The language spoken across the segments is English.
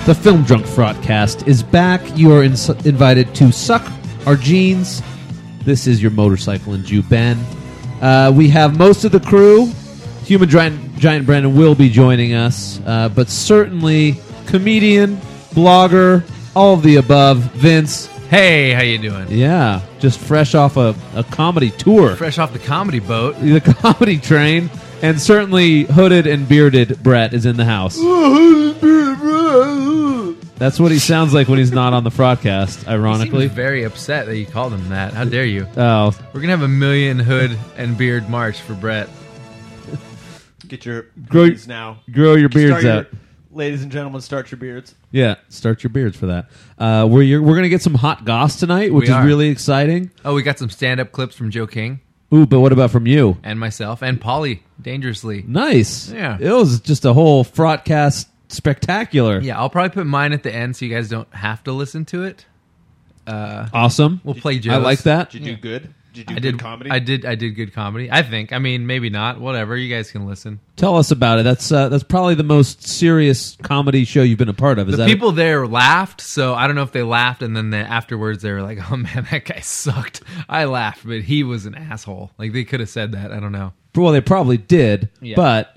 The Film Drunk Fraudcast is back. You are invited to suck our jeans. This is your motorcycle and Jew Ben. We have most of the crew. Human Giant Brandon will be joining us, but certainly comedian, blogger, all of the above. Vince. Hey, how you doing? Yeah, just fresh off a comedy tour. Fresh off the comedy boat. The comedy train. And certainly hooded and bearded Brett is in the house. That's what he sounds like when he's not on the Fraudcast, ironically. He seems very upset that you called him that. How dare you? Oh. We're going to have a million hood and beard march for Brett. Get your beards now. Grow your beards out. Ladies and gentlemen, start your beards. Yeah, start your beards for that. We're going to get some hot goss tonight, which is really exciting. Oh, we got some stand-up clips from Joe King. Ooh, but what about from you? And myself, and Pauly, dangerously. Nice. Yeah. It was just a whole Fraudcast spectacular. Yeah, I'll probably put mine at the end so you guys don't have to listen to it. Awesome. We'll play Joe's. I like that. Did you do good? Did you do good comedy? I did good comedy. I think. I mean, maybe not. Whatever. You guys can listen. Tell us about it. That's probably the most serious comedy show you've been a part of. The people there laughed, so I don't know if they laughed, and then afterwards they were like, "Oh man, that guy sucked." I laughed, but he was an asshole. Like they could have said that. I don't know. Well, they probably did, Yeah. but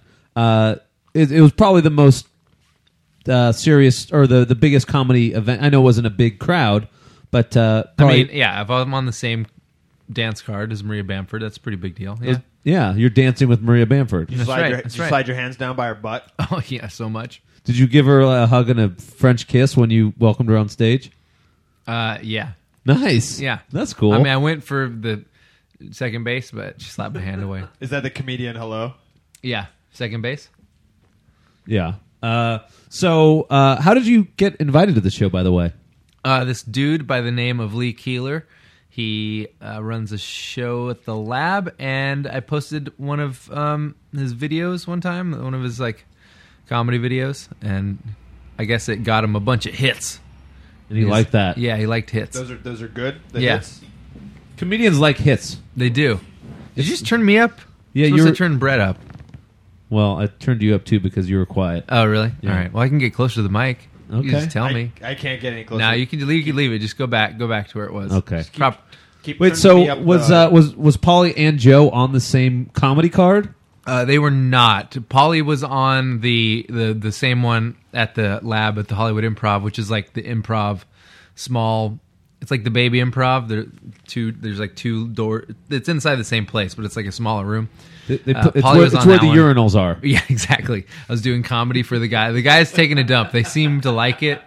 it was probably the most serious or the biggest comedy event. I know it wasn't a big crowd, but probably, I mean, yeah, if I'm on the same dance card as Maria Bamford, that's a pretty big deal. Yeah. Yeah, you're dancing with Maria Bamford. You That's slide right, your, that's you right. slide your hands down by her butt. Oh yeah, so much. Did you give her a hug and a French kiss when you welcomed her on stage? Yeah. Nice. Yeah. That's cool. I mean, I went for the second base, but she slapped my hand away. Is that the comedian hello? Yeah, second base. Yeah. So, how did you get invited to the show, by the way? This dude by the name of Lee Keeler, he runs a show at the Lab, and I posted one of his videos one time, one of his like comedy videos, and I guess it got him a bunch of hits. And he liked that. Yeah, he liked hits. Those are good. The Yeah. hits? Comedians like hits. They do. Did you just turn me up? Yeah, You're supposed to turn Brett up. Well, I turned you up too because you were quiet. Oh, really? Yeah. All right. Well, I can get closer to the mic. Okay. You just tell me. I can't get any closer. No, you can leave it. Just go back to where it was. Okay. Keep Wait, turning me so up, was Pauly and Joe on the same comedy card? They were not. Pauly was on the same one at the Lab at the Hollywood Improv, which is like the improv small. It's like the Baby Improv. There's like two doors. It's inside the same place, but it's like a smaller room. It's Pauly where, was on the that one. urinals are. Yeah, exactly. I was doing comedy for the guy. The guy's taking a dump. They seem to like it.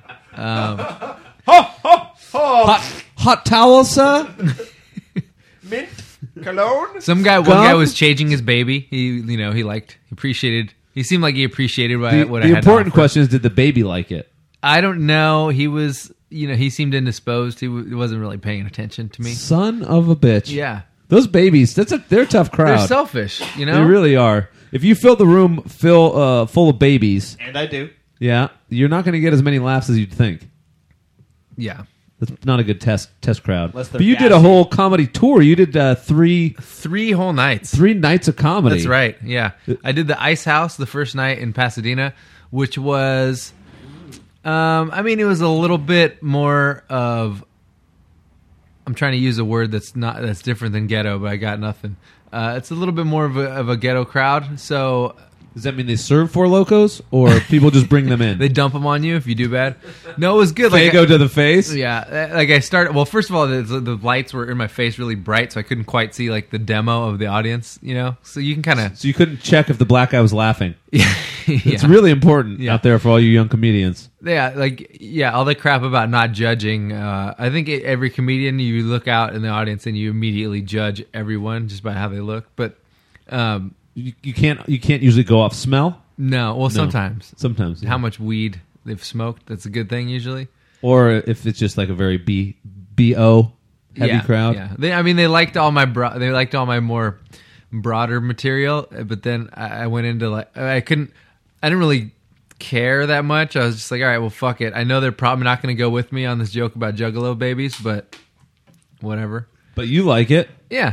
Hot towel, sir? mint cologne. One guy was changing his baby. He appreciated. He seemed like he appreciated what I had. The important question is, did the baby like it? I don't know. He was, he seemed indisposed. He wasn't really paying attention to me. Son of a bitch. Yeah. Those babies, they're a tough crowd. They're selfish, They really are. If you fill the room full of babies, And I do. yeah, you're not going to get as many laughs as you'd think. Yeah. That's not a good test crowd. Unless they're But you did a gassy. whole comedy tour. You did three whole nights. nights of comedy. That's right. Yeah. I did the Ice House the first night in Pasadena, which was, it was a little bit more of, I'm trying to use a word that's different than ghetto, but I got nothing. It's a little bit more of a ghetto crowd. So Does that mean they serve Four Locos, or people just bring them in? they dump them on you if you do bad. No, it was good. Fago to the face? Yeah, like I started. Well, first of all, the lights were in my face really bright, so I couldn't quite see like the demo of the audience. So you can kind of. So you couldn't check if the black guy was laughing. Yeah, It's really important out there for all you young comedians. Yeah, all the crap about not judging. I think every comedian, you look out in the audience and you immediately judge everyone just by how they look. But You can't usually go off smell. no, well, sometimes yeah. how much weed they've smoked, that's a good thing usually. Or if it's just like a very BO heavy crowd. Yeah, they liked all my more broader material, but then I went into I didn't really care that much. I was just like, all right, well, fuck it. I know they're probably not going to go with me on this joke about Juggalo babies, but whatever. But you like it. Yeah.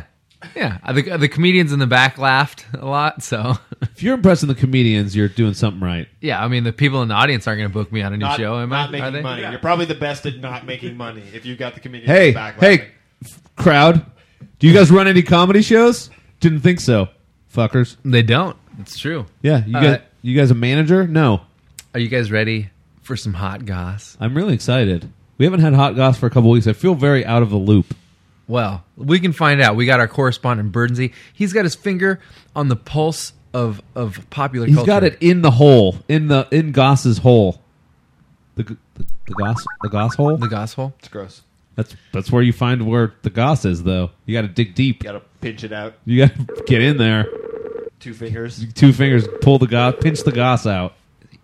Yeah, the comedians in the back laughed a lot. So If you're impressing the comedians, you're doing something right. yeah, I mean the people in the audience aren't going to book me on a new Not, show. Am not I? Are making they? money. You're probably the best at not making money if you've got the comedians in Hey, the back hey, laughing. crowd. Do you guys run any comedy shows? Didn't think so, fuckers. They don't. It's true. Yeah, you guys a manager? No. Are you guys ready for some hot goss? I'm really excited. We haven't had hot goss for a couple weeks. I feel very out of the loop. Well, we can find out. We got our correspondent Bernsey. He's got his finger on the pulse of popular He's culture. got it in the hole, in Goss's hole. The Goss hole. The goss hole. It's gross. That's where you find where the Goss is, though. You got to dig deep. You gotta pinch it out. You got to get in there. 2 fingers. 2 fingers, pull the Goss, pinch the Goss out.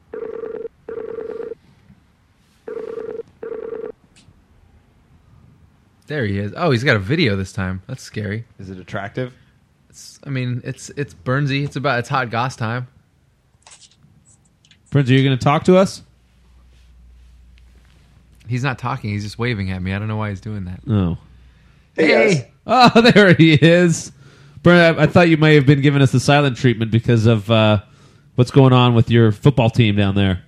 There he is. Oh, he's got a video this time. That's scary. Is it attractive? It's Bernsey. It's hot goss time. Friends, are you going to talk to us? He's not talking. He's just waving at me. I don't know why he's doing that. No. Hey, Oh, there he is. Brent, I thought you may have been giving us the silent treatment because of what's going on with your football team down there.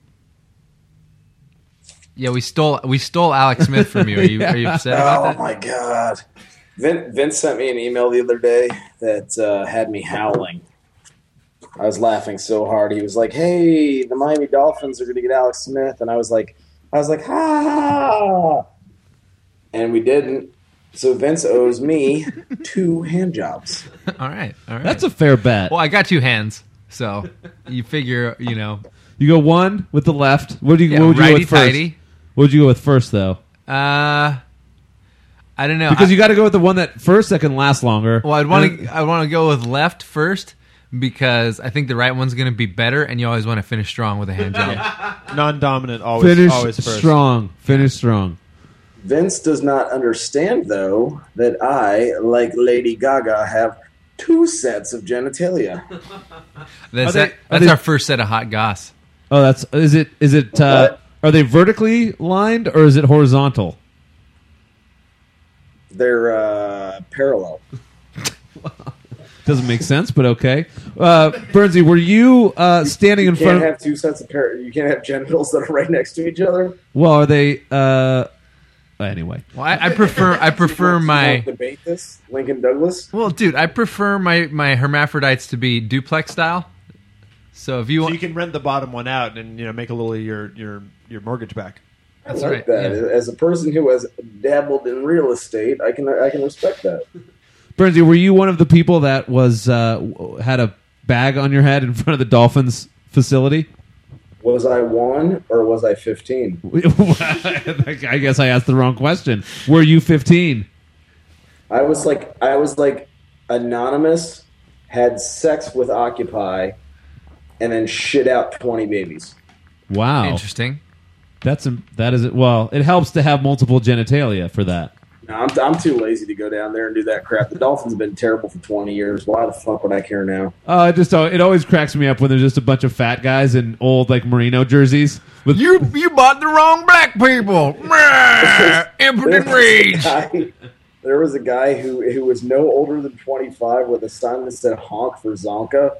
yeah, we stole Alex Smith from you. Are you upset about Oh that? my god! Vince sent me an email the other day that had me howling. I was laughing so hard. He was like, "Hey, the Miami Dolphins are going to get Alex Smith," and I was like, "Ha!" And we didn't. So Vince owes me 2 hand jobs. All right. That's a fair bet. Well, I got 2 hands, so you figure, You go one with the left. What would you go righty with first? tighty. What would you go with first, though? I don't know. Because you got to go with the one that can last longer. Well, I want to go with left first because I think the right one's going to be better, and you always want to finish strong with a hand job. Non-dominant, always Finish first. strong. Finish strong. Vince does not understand, though, that I, like Lady Gaga, have 2 sets of genitalia. That's Are that's they- our first set of hot goss. Oh, is it? What? Are they vertically lined or is it horizontal? They're parallel. Doesn't make sense, but okay. Bernsey, were you standing in You front can't of... have 2 sets of You can't have genitals that are right next to each other. Well, are they... anyway. Well, I prefer You my... want to debate this, Lincoln Douglas. Well, dude, I prefer my hermaphrodites to be duplex style. So if you So want... you can rent the bottom one out and make a little of your mortgage back. That's I like right, that. yeah. As a person who has dabbled in real estate, I can respect that. Bernsey, were you one of the people that was had a bag on your head in front of the Dolphins facility? Was I 1 or was I 15? I guess I asked the wrong question. Were you 15? I was like anonymous, had sex with Occupy, and then shit out 20 babies. Wow. Interesting. That is well, it helps to have multiple genitalia for that. No, I'm too lazy to go down there and do that crap. The Dolphins have been terrible for 20 years. Why the fuck would I care now? It always cracks me up when there's just a bunch of fat guys in old Merino jerseys with You bought the wrong black people. Impotent rage. There was a guy who was no older than 25 with a sign that said "honk for Zonka,"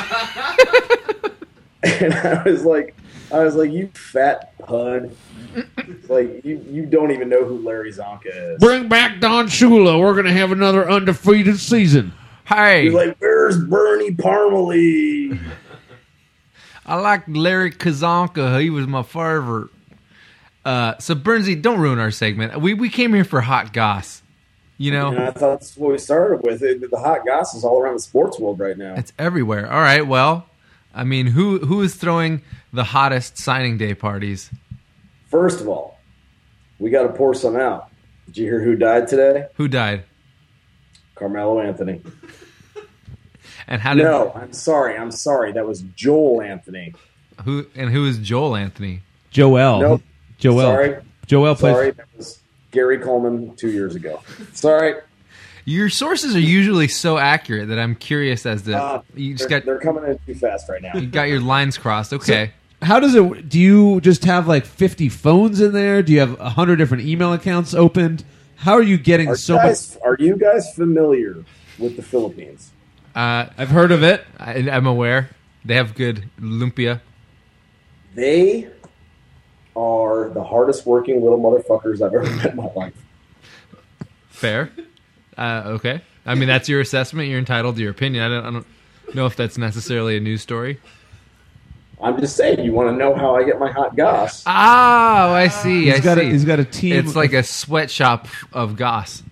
and I was like, you fat pud. Like you don't even know who Larry Zonka is. bring back Don Shula. We're gonna have another undefeated season. Hey, You're like, where's Bernie Parmalee? I like Larry Kazanka. He was my favorite. So Bernsey, don't ruin our segment. We came here for hot goss. And I thought that's what we started with. The hot goss is all around the sports world right now. It's everywhere. All right. Well, I mean, who is throwing the hottest signing day parties? First of all, we got to pour some out. Did you hear who died today? Who died? Carmelo Anthony. And how did No, I'm sorry. That was Joel Anthony. who is Joel Anthony? Joel. Nope. Joel. Sorry. Joel plays. Sorry, that was Gary Coleman 2 years ago. Sorry. Your sources are usually so accurate that I'm curious as to you just They're coming in too fast right now. you got your lines crossed. Okay. How does it? Do you just have 50 phones in there? Do you have 100 different email accounts opened? How are you getting Are you guys familiar with the Philippines? I've heard of it. I'm aware. They have good lumpia. They are the hardest working little motherfuckers I've ever met in my life. Fair. Okay. I mean, that's your assessment. You're entitled to your opinion. I don't know if that's necessarily a news story. I'm just saying, you want to know how I get my hot goss? Oh, I see. He's got a team. It's like a sweatshop of goss.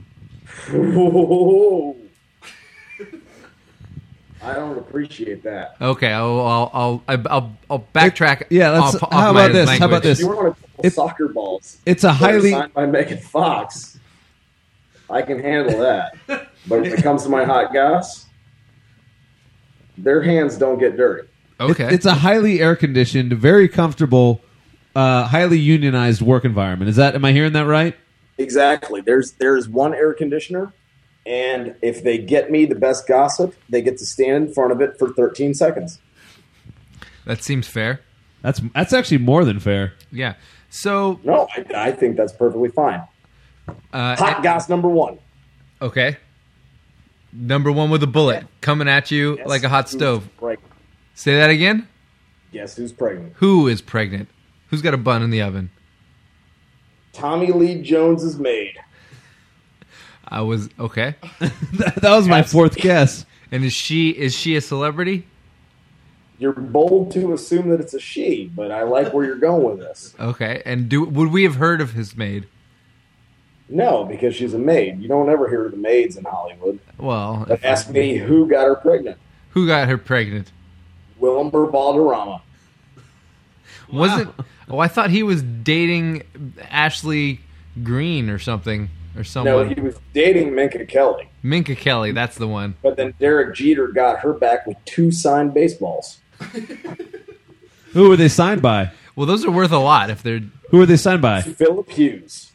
I don't appreciate that. Okay, I'll backtrack. How about this? How about this? If you want a couple soccer balls, It's a highly signed by Megan Fox, I can handle that. But when it comes to my hot goss, their hands don't get dirty. Okay. It's a highly air conditioned, very comfortable, highly unionized work environment. Am I hearing that right? Exactly. There's one air conditioner, and if they get me the best gossip, they get to stand in front of it for 13 seconds. That seems fair. That's actually more than fair. Yeah. So No, I think that's perfectly fine. Hot goss number one. Okay. Number one with a bullet coming at you Guess like a hot who's stove. pregnant? Say that again. Guess who's pregnant? Who is pregnant? Who's got a bun in the oven? Tommy Lee Jones's maid. I was okay. that was my fourth guess. And is she a celebrity? You're bold to assume that it's a she, but I like where you're going with this. Okay. And would we have heard of his maid? No, because she's a maid. You don't ever hear of the maids in Hollywood. Well, But ask me who got her pregnant. who got her pregnant? Wilmer Valderrama. Wasn't? Oh, I thought he was dating Ashley Green or something or someone. No, he was dating Minka Kelly. Minka Kelly, that's the one. But then Derek Jeter got her back with 2 signed baseballs. Who were they signed by? Well, those are worth a lot if they're Who were they signed by? Philip Hughes.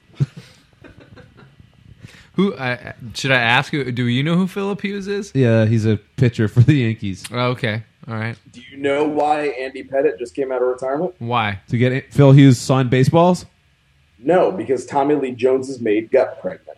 who. Should I ask you? Do you know who Philip Hughes is? Yeah, he's a pitcher for the Yankees. Oh, okay, all right. Do you know why Andy Pettitte just came out of retirement? Why? To get Phil Hughes signed baseballs? No, because Tommy Lee Jones's maid got pregnant.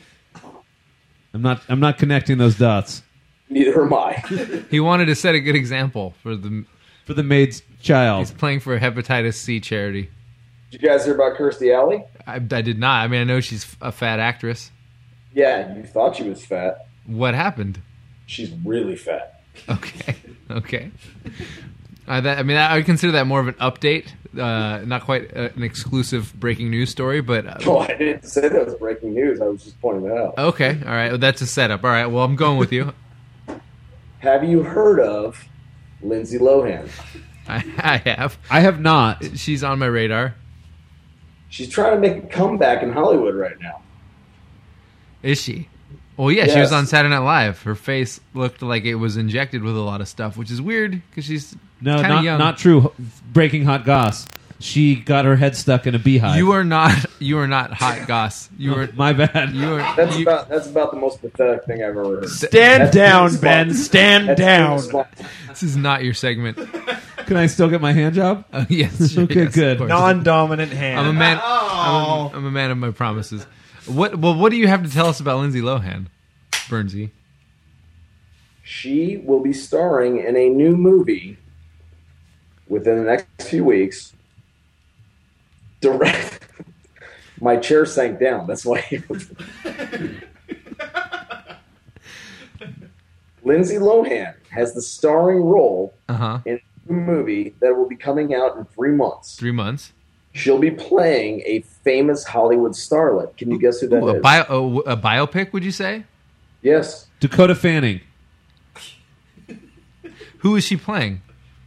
I'm not connecting those dots. Neither am I. He wanted to set a good example for For the maid's child. He's playing for a hepatitis C charity. Did you guys hear about Kirstie Alley? I did not. I mean, I know she's a fat actress. Yeah, you thought she was fat. What happened? She's really fat. Okay. I would consider that more of an update, not quite an exclusive breaking news story, but Oh, I didn't say that was breaking news. I was just pointing that out. okay, all right. Well, that's a setup. All right. Well, I'm going with you. Have you heard of Lindsay Lohan? I have. I have not. She's on my radar. She's trying to make a comeback in Hollywood right now. Is she? Well, yeah, she was Yes. on Saturday Night Live. Her face looked like it was injected with a lot of stuff, which is weird because she's No, kind of young. not true. Breaking hot goss. She got her head stuck in a beehive. You are not hot goss. You are. My bad. You are. That's you- about the most pathetic thing I've ever heard. Stand That's down, too Ben. smart. Stand That's too down. smart. This is not your segment. Can I still get my hand job? Yes. Sure, Okay, yes, good. of course. Non-dominant hand. I'm a man. I'm a man of my promises. What do you have to tell us about Lindsay Lohan, Bernsey? She will be starring in a new movie within the next few weeks. Direct. My chair sank down. That's why. Lindsay Lohan has the starring role in a new movie that will be coming out in 3 months. 3 months. She'll be playing a famous Hollywood starlet. Can you guess who that Ooh, is? a biopic? Would you say? Yes. Dakota Fanning. Who is she playing?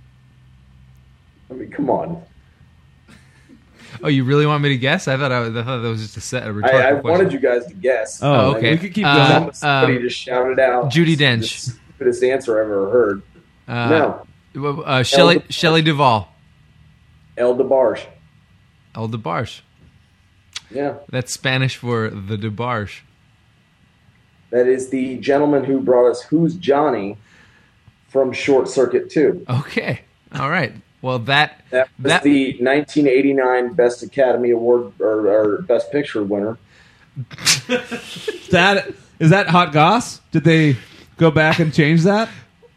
I mean, come on. Oh, you really want me to guess? I thought that was just a I rhetorical question. wanted you guys to guess. Oh, okay. We could keep going. Somebody just shouted out. Judi The Dench. stupidest answer I've ever heard. No. Shelley Duvall. El DeBarge. El DeBarge. Yeah. That's Spanish for the DeBarge. That is the gentleman who brought us Who's Johnny from Short Circuit 2. Okay. All right. Well, that That was the 1989 Best Academy Award or Best Picture winner. Is that hot goss? Did they go back and change that?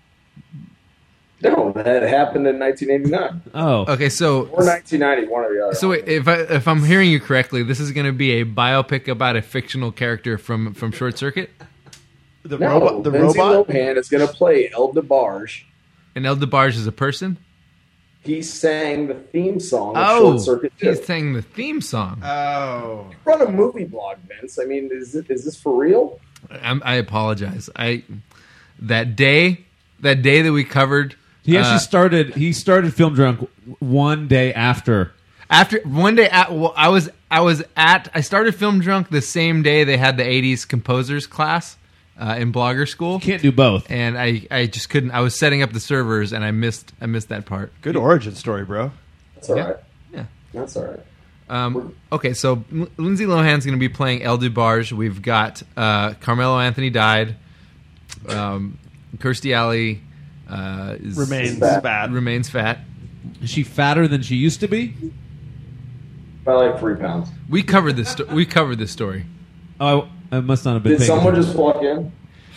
No, that happened in 1989 Oh, Okay, so or 1990. One or the other. so wait, if I'm hearing you correctly, this is going to be a biopic about a fictional character from Short Circuit, The no, robot. The Lindsay robot. Lohan is going to play El DeBarge. and El DeBarge is a person. He sang the theme song of Oh, Short Circuit 2. he's sang the theme song. Oh. Run a movie blog, Vince. I mean, is this for real? I apologize. That day that we covered. he actually started. He started Film Drunk one day after. After one day, I started Film Drunk the same day they had the '80s composers class in Blogger School, Can't do both. and I just couldn't. I was setting up the servers, and I missed that part. Good origin story, bro. That's all Yeah. right. Yeah. That's all right. Okay, so Lindsay Lohan's going to be playing El DeBarge. We've got Carmelo Anthony died. Kirstie Alley Remains fat. bad. remains fat. Is she fatter than she used to be? By like 3 pounds. We covered this. We covered this story. Oh, I must not have been. Did paying someone attention. just walk in?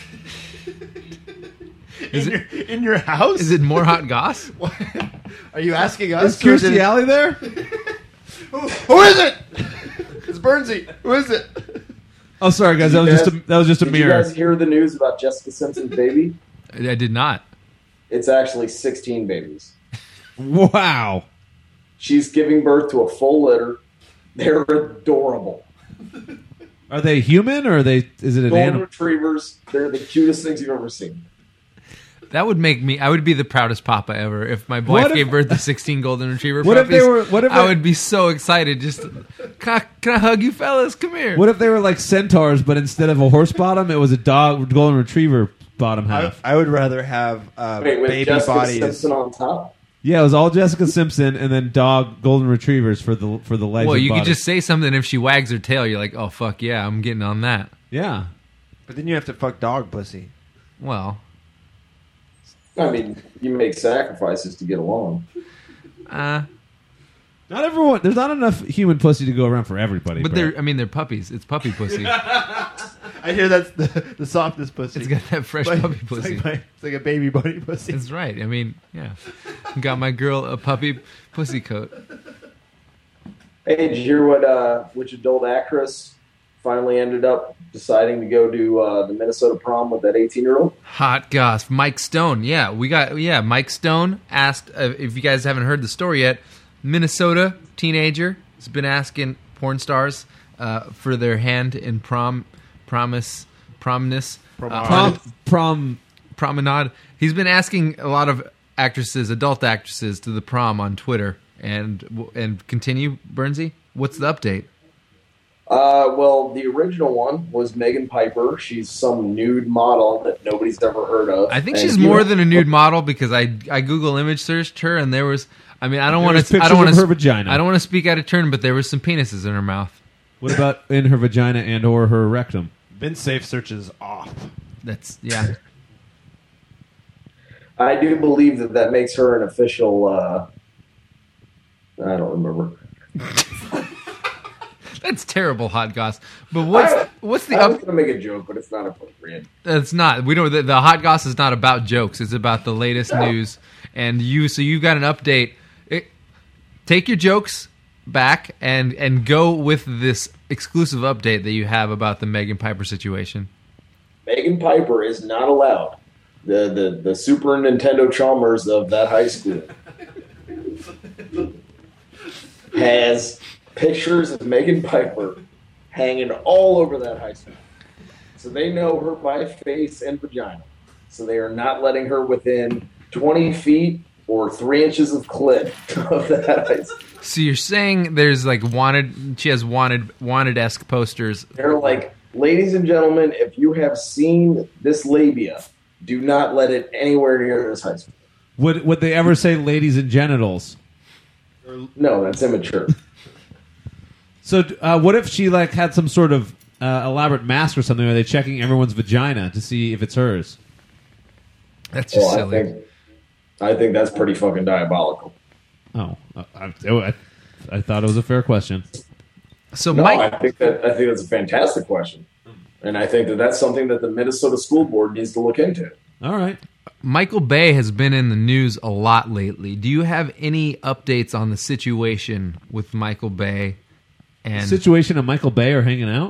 In your house? Is it more hot goss? Are you asking Is us? or is Kirstie it- Alley there? Who is it? It's Bernsey. Who is it? Oh, sorry, guys. That was just a Did you mirror. guys hear the news about Jessica Simpson's baby? I did not. It's actually 16 babies. Wow. She's giving birth to a full litter. They're adorable. Are they human or are they? Is it an Golden animal? retrievers. They're the cutest things you've ever seen. That would make me. I would be the proudest papa ever if my wife What if- gave birth to 16 golden retriever What if puppies. they were- what if I they- would be so excited. Just can I hug you, fellas? Come here. What if they were like centaurs, but instead of a horse bottom, it was a dog golden retriever bottom half? I would rather have Wait, with baby Jessica bodies. Simpson on top? Yeah, it was all Jessica Simpson and then dog golden retrievers for the legs. Well, and you could body. just say something if she wags her tail. You're like, oh fuck yeah, I'm getting on that. yeah. But then you have to fuck dog pussy. Well, I mean, you make sacrifices to get along. Not everyone. There's not enough human pussy to go around for everybody. but Brett. they're puppies. It's puppy pussy. I hear that's the softest pussy. It's got that fresh Like- puppy it's pussy. It's like a baby bunny pussy. That's right. I mean, yeah. Got my girl a puppy pussy coat. Hey, did you hear which adult actress finally ended up deciding to go to the Minnesota prom with that 18-year-old? Hot goss. Mike Stone. Yeah, Mike Stone asked, if you guys haven't heard the story yet, Minnesota teenager has been asking porn stars for their hand in promness, promenade. He's been asking a lot of actresses, adult actresses, to the prom on Twitter. And continue, Bernsey. What's the update? Well, the original one was Megan Piper. She's some nude model that nobody's ever heard of. I think And she's you more know- than a nude model because I Google image searched her and there was. I mean, I don't There want was to. I pictures don't want of to. her vagina. I don't want to speak out of turn, but there was some penises in her mouth. What about in her vagina and or her rectum? Vince Safe searches off. That's yeah. I do believe that makes her an official. I don't remember. That's terrible, hot goss. But what's the I was up? going to make a joke, but it's not appropriate. It's not. We don't. The hot goss is not about jokes. It's about the latest news. And you got an update. Take your jokes back and go with this exclusive update that you have about the Megan Piper situation. Megan Piper is not allowed. The Super Nintendo Chalmers of that high school has pictures of Megan Piper hanging all over that high school. So they know her by face and vagina. So they are not letting her within 20 feet or 3 inches of clit of that high school. So you're saying there's like wanted? She has wanted-esque posters. They're like, ladies and gentlemen, if you have seen this labia, do not let it anywhere near this high school. Would they ever say ladies and genitals? No, that's immature. So what if she like had some sort of elaborate mask or something? Are they checking everyone's vagina to see if it's hers? That's just Well, silly. I think that's pretty fucking diabolical. Oh, I thought it was a fair question. So No, Mike, I think that's a fantastic question, and I think that's something that the Minnesota School Board needs to look into. All right. Michael Bay has been in the news a lot lately. Do you have any updates on the situation with Michael Bay and Situation of Michael Bay are hanging out.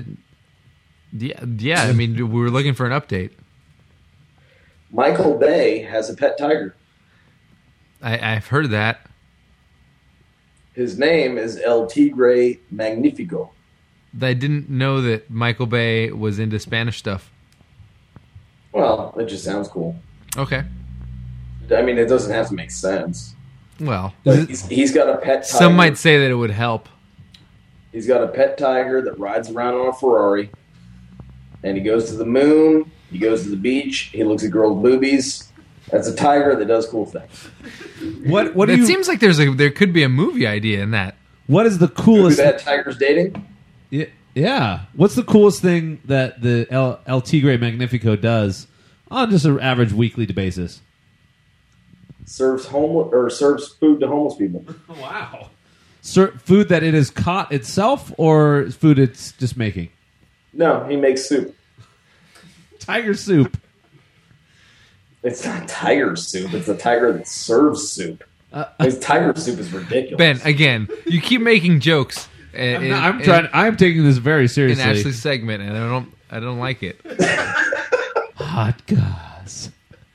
Yeah. I mean, we were looking for an update. Michael Bay has a pet tiger. I've heard that. His name is El Tigre Magnifico. I didn't know that Michael Bay was into Spanish stuff. Well, it just sounds cool. Okay. I mean, it doesn't have to make sense. Well, But he's got a pet tiger. some might say that it would help. He's got a pet tiger that rides around on a Ferrari, and he goes to the moon. He goes to the beach. He looks at girls' boobies. That's a tiger that does cool things. What do It you? seems like there could be a movie idea in that. What is the Who coolest? that tiger's dating? Yeah. What's the coolest thing that the El Tigre Magnifico does on just an average weekly basis? Serves food to homeless people. Wow. Food that it has caught itself, or food it's just making? No, he makes soup. Tiger soup. It's not tiger soup. It's a tiger that serves soup. His tiger soup is ridiculous. Ben, again, you keep making jokes. I'm taking this very in seriously. Ashley's segment, and I don't like it. Hot goss.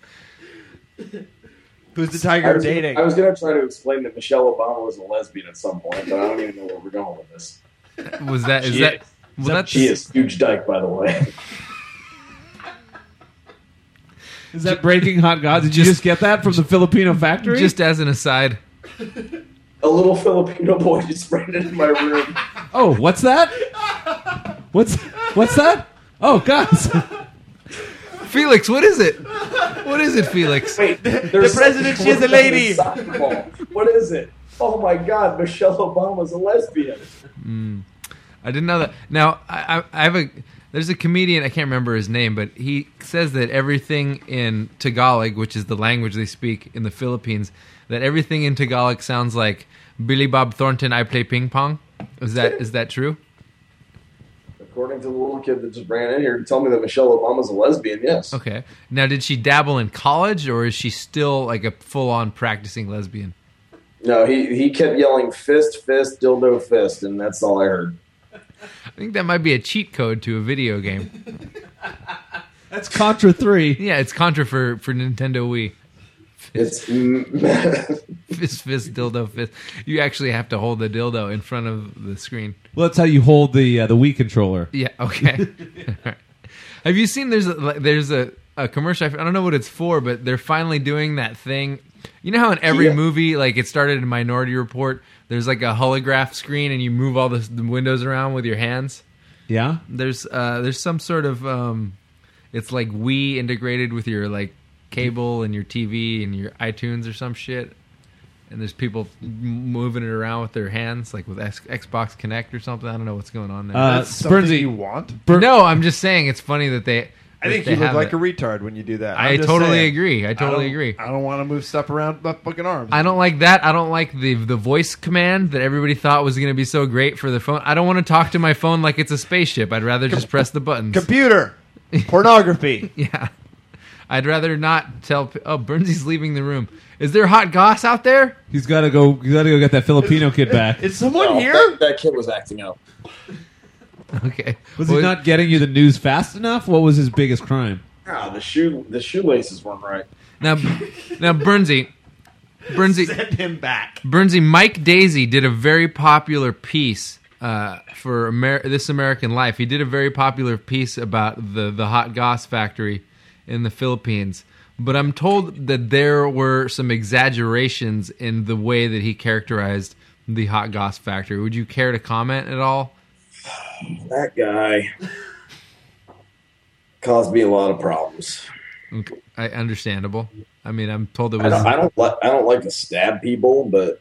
Who's the tiger dating? I was going to try to explain that Michelle Obama was a lesbian at some point, but I don't even know where we're going with this. Was that? Is that? Well, that's She is huge dyke, by the way. Is that breaking hot goss? Did you just get that from the Filipino factory? just as an aside. A little Filipino boy just ran into my room. Oh, what's that? What's that? Oh, guys. Felix, what is it? What is it, Felix? Wait, The president, she's a lady. What is it? Oh my God, Michelle Obama's a lesbian. I didn't know that. Now, I have there's a comedian, I can't remember his name, but he says that everything in Tagalog, which is the language they speak in the Philippines, that everything in Tagalog sounds like Billy Bob Thornton, I play ping pong. Is that true? According to the little kid that just ran in here to tell me that Michelle Obama's a lesbian, yes. Okay. Now, did she dabble in college, or is she still like a full-on practicing lesbian? No, he kept yelling fist, fist, dildo, fist, and that's all I heard. I think that might be a cheat code to a video game. That's Contra 3. Yeah, it's Contra for Nintendo Wii. It's Fist, dildo, fist. You actually have to hold the dildo in front of the screen. Well, that's how you hold the Wii controller. Yeah, okay. Have you seen there's a commercial, I don't know what it's for, but they're finally doing that thing. You know how in every movie, like it started in Minority Report, there's like a holograph screen and you move all the windows around with your hands? Yeah? There's some sort of it's like Wii integrated with your like cable and your TV and your iTunes or some shit, and there's people moving it around with their hands, like with Xbox Connect or something. I don't know what's going on there. That's something Bernsey, you want? No, I'm just saying it's funny that they. I think they you look have like it. a retard when you do that. I I'm just totally saying. agree. I totally don't- agree. I don't want to move stuff around my fucking arms. I don't like that. I don't like the voice command that everybody thought was going to be so great for the phone. I don't want to talk to my phone like it's a spaceship. I'd rather just press the buttons. Computer. Pornography. Yeah. I'd rather not tell. Oh, Burnsy's leaving the room. Is there hot goss out there? He's got to go get that Filipino kid back. Is someone No, here? that kid was acting up. Okay. Was he not getting you the news fast enough? What was his biggest crime? The shoelaces weren't right. Now Burnsy, Send him back. Mike Daisy did a very popular piece for This American Life. He did a very popular piece about the hot goss factory in the Philippines. But I'm told that there were some exaggerations in the way that he characterized the hot goss factory. Would you care to comment at all? That guy caused me a lot of problems. Okay. Understandable. I mean, I'm told it I was. don't like to stab people, but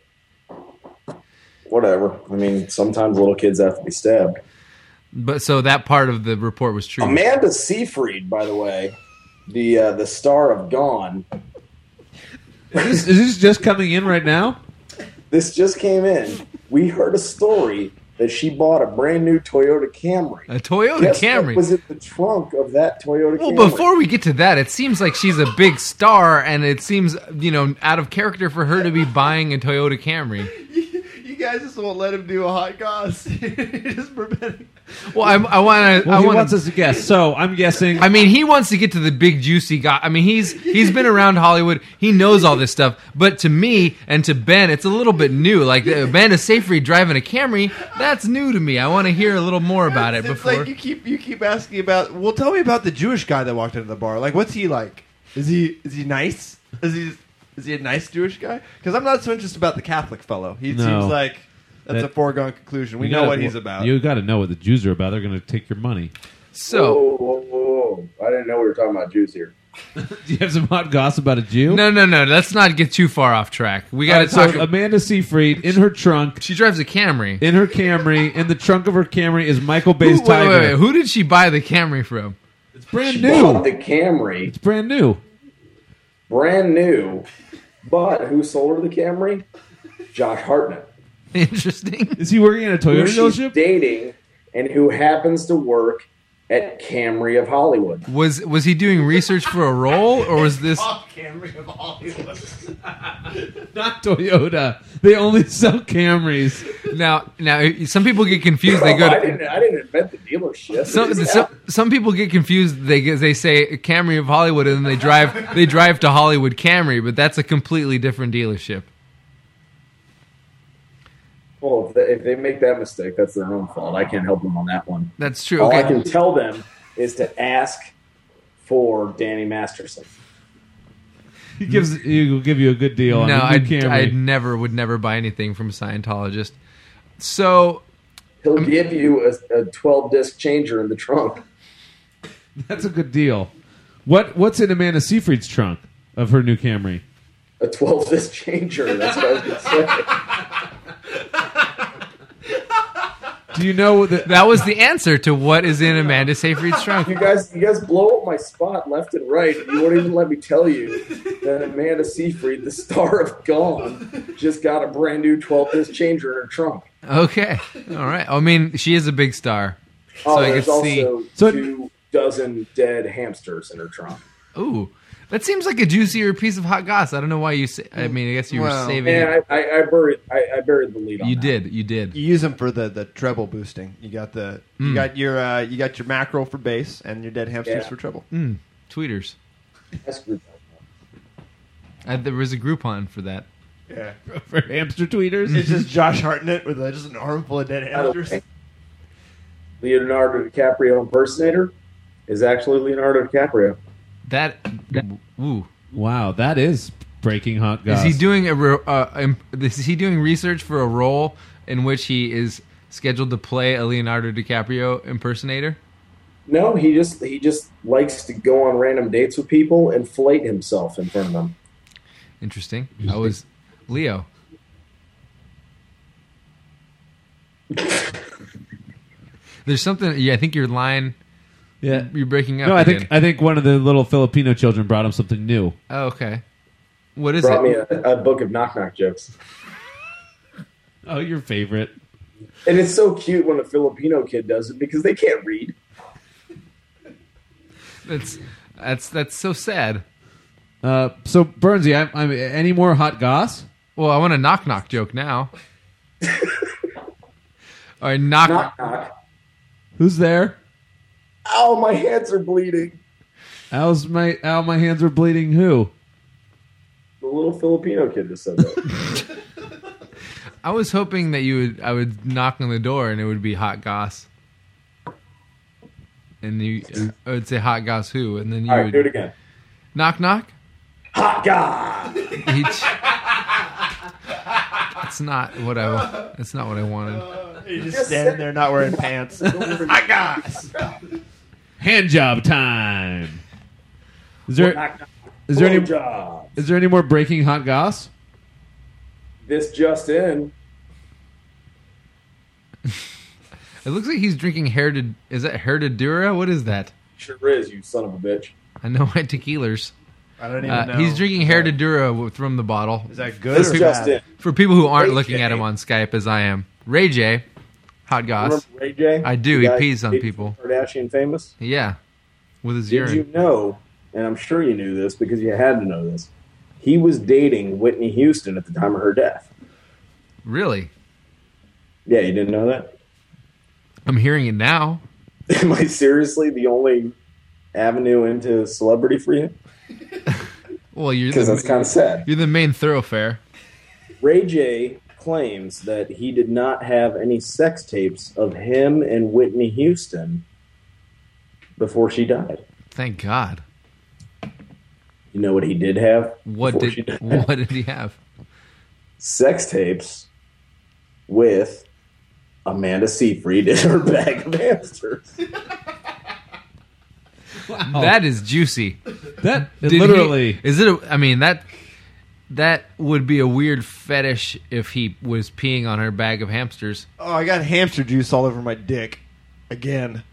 whatever. I mean, sometimes little kids have to be stabbed. But so that part of the report was true. Amanda Seyfried, by the way, the star of Gone. Is this just coming in right now? This just came in. We heard a story that she bought a brand new Toyota Camry. A Toyota Guess Camry. what was in the trunk of that Toyota Well, Camry? before we get to that, it seems like she's a big star, and it seems, out of character for her to be buying a Toyota Camry. You guys just won't let him do a hot goss. Just preventing. Well, I want to. Well, he wants us to guess, so I'm guessing. I mean, he wants to get to the big juicy guy. I mean, he's been around Hollywood. He knows all this stuff. But to me and to Ben, it's a little bit new. Like Amanda Seyfried driving a Camry, that's new to me. I want to hear a little more about it It's before. like you keep asking about. Well, tell me about the Jewish guy that walked into the bar. Like, what's he like? Is he nice? Is he a nice Jewish guy? Because I'm not so interested about the Catholic fellow. He No. seems like that's That- a foregone conclusion. We You know gotta- what he's about. You got to know what the Jews are about. They're going to take your money. So Whoa. I didn't know we were talking about Jews here. Do you have some hot gossip about a Jew? no. Let's not get too far off track. We got All to right, talk. so Amanda Seyfried in her trunk, She drives a Camry. in her Camry, in the trunk of her Camry is Michael Bay's Wait, Tiger. wait. Who did she buy the Camry from? It's brand She bought new. the Camry, It's brand new. brand new. But who sold her the Camry? Josh Hartnett, Interesting. Is he working at a who Toyota she's dealership? dating and who happens to work at Camry of Hollywood. Was he doing research for a role, or was this? Camry of Hollywood. Not Toyota. They only sell Camrys. Now, some people get confused. They go I to didn't invent the dealership. some people get confused. They say Camry of Hollywood, and then they drive to Hollywood Camry, but that's a completely different dealership. Well, if they make that mistake, that's their own fault. I can't help them on that one. That's true. All I Okay. can tell them is to ask for Danny Masterson. He will give you a good deal on No, a new Camry. would never buy anything from a Scientologist. So He'll give you a 12-disc changer in the trunk. That's a good deal. What's in Amanda Seyfried's trunk of her new Camry? A 12-disc changer. That's what I was going to say. Do you know that? that was the answer to what is in Amanda Seyfried's trunk. You guys blow up my spot left and right. And you won't even let me tell you that Amanda Seyfried, the star of Gone, just got a brand new 12-disc changer in her trunk. Okay, all right. I mean, she is a big star, Oh, so I there's could see. also 2 dozen dead hamsters in her trunk. Ooh, that seems like a juicier piece of hot goss. I don't know why you. I mean, I guess you were Well, saving it. And I buried the lead on You that. did. You did. You use them for the treble boosting. You got your macro for bass and your dead hamsters Yeah. for treble. Tweeters. I screwed that up. There was a Groupon for that. Yeah, For hamster tweeters? it's just Josh Hartnett with just an armful of dead By the hamsters. way, Leonardo DiCaprio impersonator is actually Leonardo DiCaprio. Ooh. Wow, that is breaking hot goss. Is he doing is he doing research for a role in which he is scheduled to play a Leonardo DiCaprio impersonator? No, he just likes to go on random dates with people and flate himself in front of them. Interesting. I was Leo. There's something. Yeah, I think your line. Yeah. You're breaking up. No, I again. think one of the little Filipino children brought him something new. Oh, okay. What is Brought me it? a book of knock-knock jokes. Oh, your favorite. And it's so cute when a Filipino kid does it because they can't read. That's so sad. So Bernsey, I'm any more hot goss? Well, I want a knock joke now. All right, knock. Knock knock. Who's there? Ow, my hands are bleeding. My hands are bleeding. Who? The little Filipino kid just said that. I was hoping that I would knock on the door and it would be hot goss. And I would say hot goss who, and then you All right, would do it again. knock. Hot God. That's not what I. That's not what I wanted. You're just standing there not wearing pants. Hot goss. Hand job time. Is there Knock, knock. is there any Job. is there any more breaking hot goss? This just in. It looks like he's drinking Is that Herradura? What is that? Sure is, you son of a bitch. I know my tequilas. I don't even know. He's drinking Herradura from the bottle. Is that good This or just bad? in. For people who aren't Ray looking J. at him on Skype as I am, Ray J. Hot goss. Remember Ray J? I do. The He guy pees on dated people. Kardashian famous. Yeah, with his Did urine. you know? And I'm sure you knew this because you had to know this. He was dating Whitney Houston at the time of her death. Really? Yeah, you didn't know that? I'm hearing it now. Am I seriously the only avenue into celebrity for you? Well, you're Because that's kind of sad. You're the main thoroughfare. Ray J claims that he did not have any sex tapes of him and Whitney Houston before she died. Thank God. You know what he did have? What before she did died? what did he have? Sex tapes with Amanda Seyfried in her bag of hamsters. That is juicy. That Did literally. is it? I mean that would be a weird fetish if he was peeing on her bag of hamsters. Oh, I got hamster juice all over my dick. Again.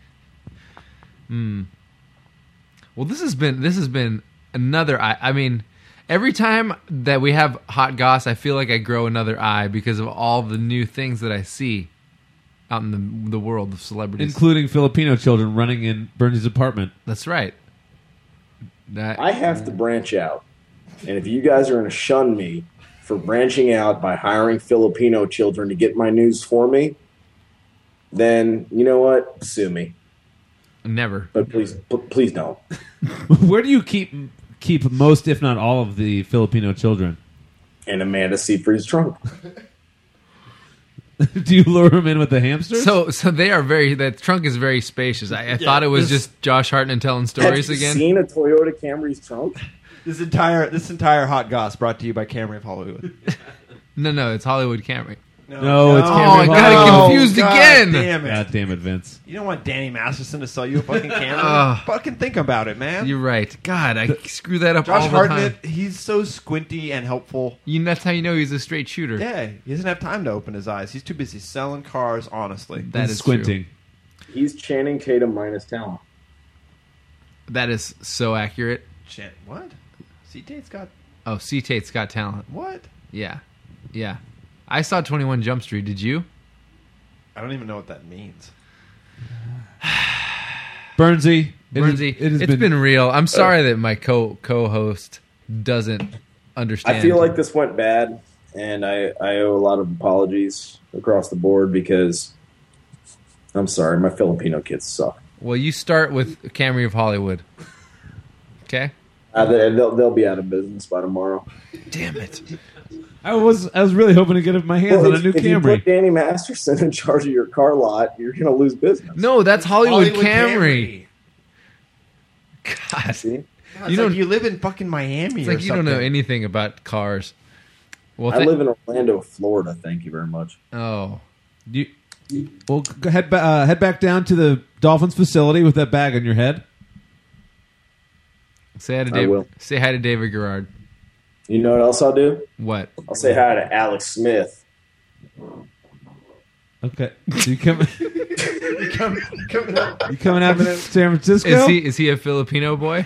Well, this has been another eye. I mean, every time that we have hot goss, I feel like I grow another eye because of all the new things that I see out in the world of celebrities. Including Filipino children running in Bernie's apartment. That's right. I have to branch out. And if you guys are going to shun me for branching out by hiring Filipino children to get my news for me, then you know what? Sue me. Never. But please don't. Where do you keep most, if not all, of the Filipino children? In Amanda Seyfried's trunk. Do you lure them in with the hamsters? So they are very. That trunk is very spacious. I thought it was just Josh Hartnett telling stories Have you again. seen a Toyota Camry's trunk? This entire hot goss brought to you by Camry of Hollywood. No, it's Hollywood Camry. No, it's Oh, Camry I of got it Hollywood. confused God again. Damn it. God damn it, Vince. You don't want Danny Masterson to sell you a fucking Camry? Ugh. Fucking think about it, man. You're right. God, I screw that up Josh all the time. Hartnett, he's so squinty and helpful. That's how you know he's a straight shooter. Yeah, he doesn't have time to open his eyes. He's too busy selling cars, honestly. That He's is squinting. He's Channing Tatum minus talent. true. That is so accurate. Shit, what? C-Tate's got... Oh, C. Tate's got talent. What? Yeah. I saw 21 Jump Street. Did you? I don't even know what that means. Bernsey. Bernsey, It has it's been real. I'm sorry that my co-host doesn't understand. I feel like this went bad, and I owe a lot of apologies across the board because I'm sorry, my Filipino kids suck. Well, you start with Camry of Hollywood. Okay? They'll be out of business by tomorrow. Damn it. I was really hoping to get my hands on a new if you Camry. put Danny Masterson in charge of your car lot, you're going to lose business. No, that's Hollywood Camry. God. See? God, You it's don't- like you live in fucking Miami It's or like you don't know something. anything about cars. Well, I live in Orlando, Florida. Thank you very much. Oh. Well, head back down to the Dolphins facility with that bag on your head. Say hi to I David. will. Say hi to David Garrard. You know what else I'll do? What? I'll say hi to Alex Smith. Okay. So you coming Coming up. you coming out to San Francisco? Is he a Filipino boy?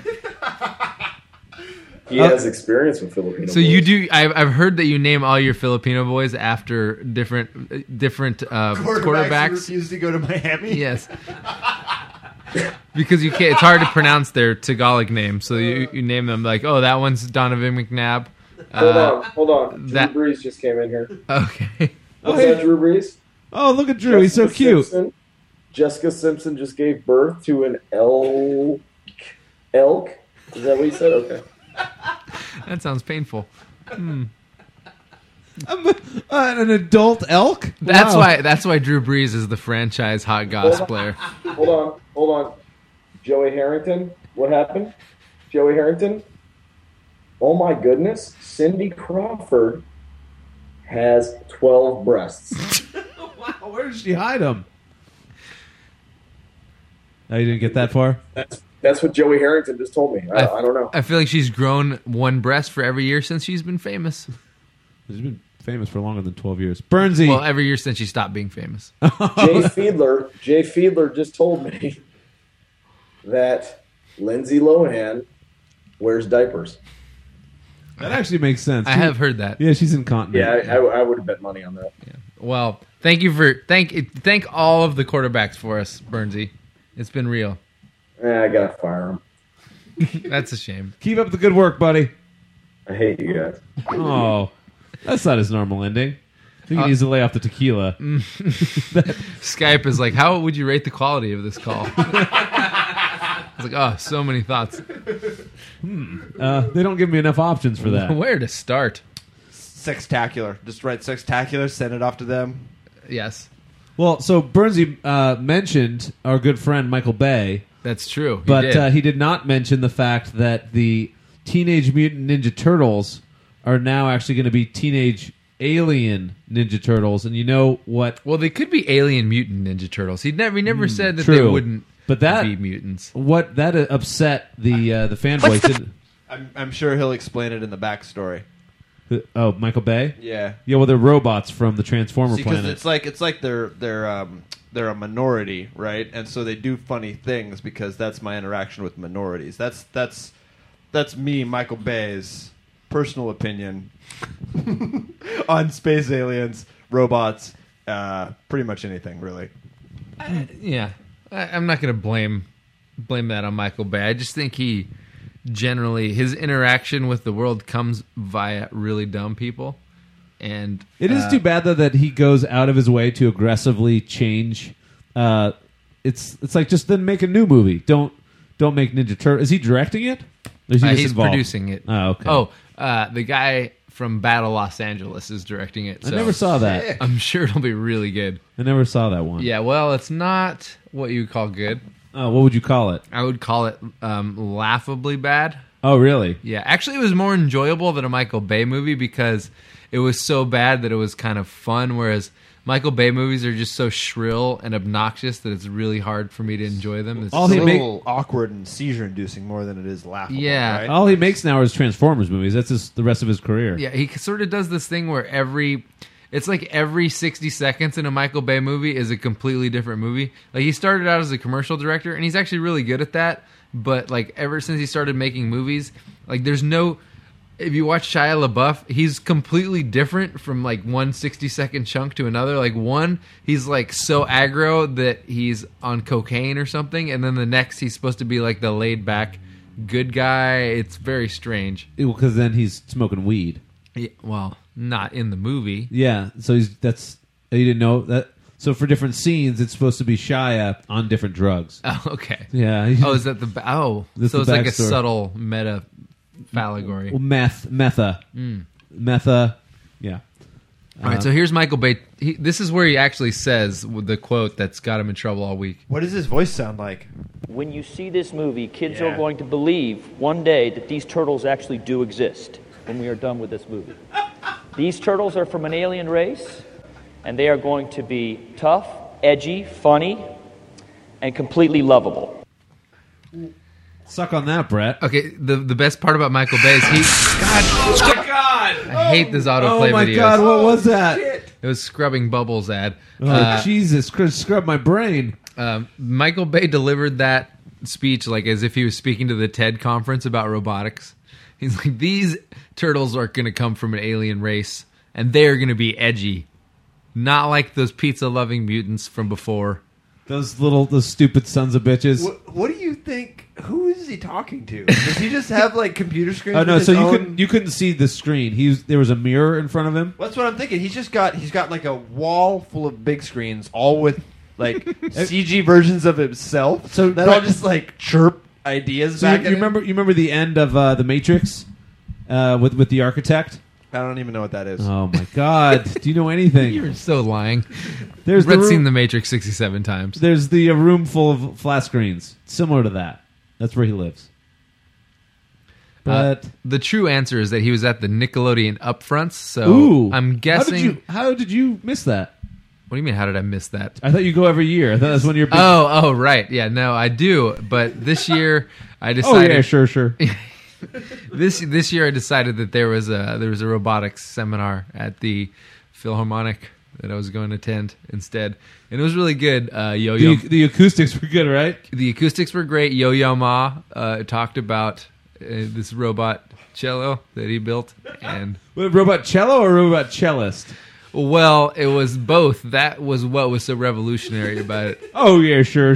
He has experience with Filipino So you boys. do. I've heard that you name all your Filipino boys after different quarterbacks. who refuse to go to Miami. Yes. Because you can't. It's hard to pronounce their Tagalog name, so you name them like, oh, that one's Donovan McNabb. Hold on. that- Drew Brees just came in here. Okay. Was hey. that Drew Brees? Oh, look at Drew. He's so Jessica cute. Simpson. Jessica Simpson just gave birth to an elk. Elk? Is that what you said? Okay. That sounds painful. An adult elk? That's Wow. why Drew Brees is the franchise hot goss Hold on. player. Hold on. Joey Harrington? What happened? Joey Harrington? Oh my goodness. Cindy Crawford has 12 breasts. Wow, where did she hide them? Oh, you didn't get that far? That's what Joey Harrington just told me. I don't know. I feel like she's grown one breast for every year since she's been famous. She's been famous for longer than 12 years. Bernsey. Well, every year since she stopped being famous. Jay Fiedler just told me that Lindsay Lohan wears diapers. that actually makes sense. I have heard that. Yeah, she's incontinent. Yeah, I would have bet money on that. Well, thank all of the quarterbacks for us, Bernsey. It's been real. I gotta fire him. That's a shame. Keep up the good work, buddy. I hate you guys. Oh, that's not his normal ending. I think he needs to lay off the tequila. Skype is like, how would you rate the quality of this call? It's like, oh, so many thoughts. They don't give me enough options for that. Where to start? Sextacular. Just write sextacular, send it off to them. Yes, Well, so Bernsey mentioned our good friend Michael Bay, that's true. but he did not mention the fact that the Teenage Mutant Ninja Turtles are now actually going to be Teenage Alien Ninja Turtles, and you know what? Well, they could be alien mutant Ninja Turtles. He never said that true. they wouldn't But that be mutants. What that upset the fanboys. I'm sure he'll explain it in the backstory. Oh, Michael Bay. Yeah. Yeah, well, they're robots from the Transformer Because planet. it's like they're a minority, right? And so they do funny things because that's my interaction with minorities. That's me, Michael Bay's personal opinion on space aliens, robots, pretty much anything, really. Yeah, I'm not going to blame that on Michael Bay. I just think he generally his interaction with the world comes via really dumb people, and It is too bad though that he goes out of his way to aggressively change. It's like just then make a new movie. Don't make Ninja Turtle. Is he directing it? Or is he just he's involved? producing it. Oh, okay. The guy from Battle Los Angeles is directing it. I So never saw that. I'm sure it'll be really good. I never saw that one. Yeah, well, it's not what you would call good. What would you call it? I would call it laughably bad. Oh, really? Yeah, actually, it was more enjoyable than a Michael Bay movie because it was so bad that it was kind of fun, whereas Michael Bay movies are just so shrill and obnoxious that it's really hard for me to enjoy them. It's All It's he a make- little awkward and seizure-inducing more than it is laughable. Yeah. right? All he makes now is Transformers movies. That's the rest of his career. Yeah, he sort of does this thing where every 60 seconds in a Michael Bay movie is a completely different movie. Like, he started out as a commercial director, and he's actually really good at that. But, like, ever since he started making movies, like, there's no... If you watch Shia LaBeouf, he's completely different from, like, one 60-second chunk to another. Like, one, he's, like, so aggro that he's on cocaine or something, and then the next, he's supposed to be, like, the laid-back good guy. It's very strange. Because then he's smoking weed. Yeah, well, not in the movie. Yeah, so you didn't know that. So for different scenes, it's supposed to be Shia on different drugs. Oh, okay. Yeah. Oh, is that the... Oh, That's so the it's like a backstory. subtle meta allegory. Well, metha. Yeah. All right, so here's Michael Bay. This is where he actually says with the quote that's got him in trouble all week. What does his voice sound like? When you see this movie, kids Yeah. are going to believe one day that these turtles actually do exist when we are done with this movie. These turtles are from an alien race, and they are going to be tough, edgy, funny, and completely lovable. Suck on that, Brett. Okay, the best part about Michael Bay is I hate this autoplay Oh my videos. God, what was that? It was Scrubbing Bubbles ad. Oh, Jesus, Chris, scrub my brain. Michael Bay delivered that speech like as if he was speaking to the TED conference about robotics. He's like, these turtles are going to come from an alien race, and they're going to be edgy. Not like those pizza-loving mutants from before. Those stupid sons of bitches. What do you think? Who is he talking to? Does he just have like computer screens? Oh no! with So his you own- couldn't see the screen. There was a mirror in front of him. That's what I'm thinking. He's got like a wall full of big screens, all with like CG versions of himself. So that all just like chirp ideas So back. you at him. remember the end of the Matrix with the architect. I don't even know what that is. Oh my God! Do you know anything? You're so lying. There's Brett's the seen room, The Matrix 67 times. There's the room full of flat screens, similar to that. That's where he lives. But The true answer is that he was at the Nickelodeon upfronts, so ooh, I'm guessing... How did you miss that? What do you mean, how did I miss that? I thought you go every year. I thought that's when you're. Oh, right. Yeah, no, I do. But this year, I Oh decided... yeah, sure. This year I decided that there was a robotics seminar at the Philharmonic that I was going to attend instead, and it was really good. Yo-Yo, The acoustics were good, right? the acoustics were great. Yo-Yo Ma talked about this robot cello that he built, and What, robot cello or robot cellist? Well, it was both. That was what was so revolutionary about it. Oh yeah, sure.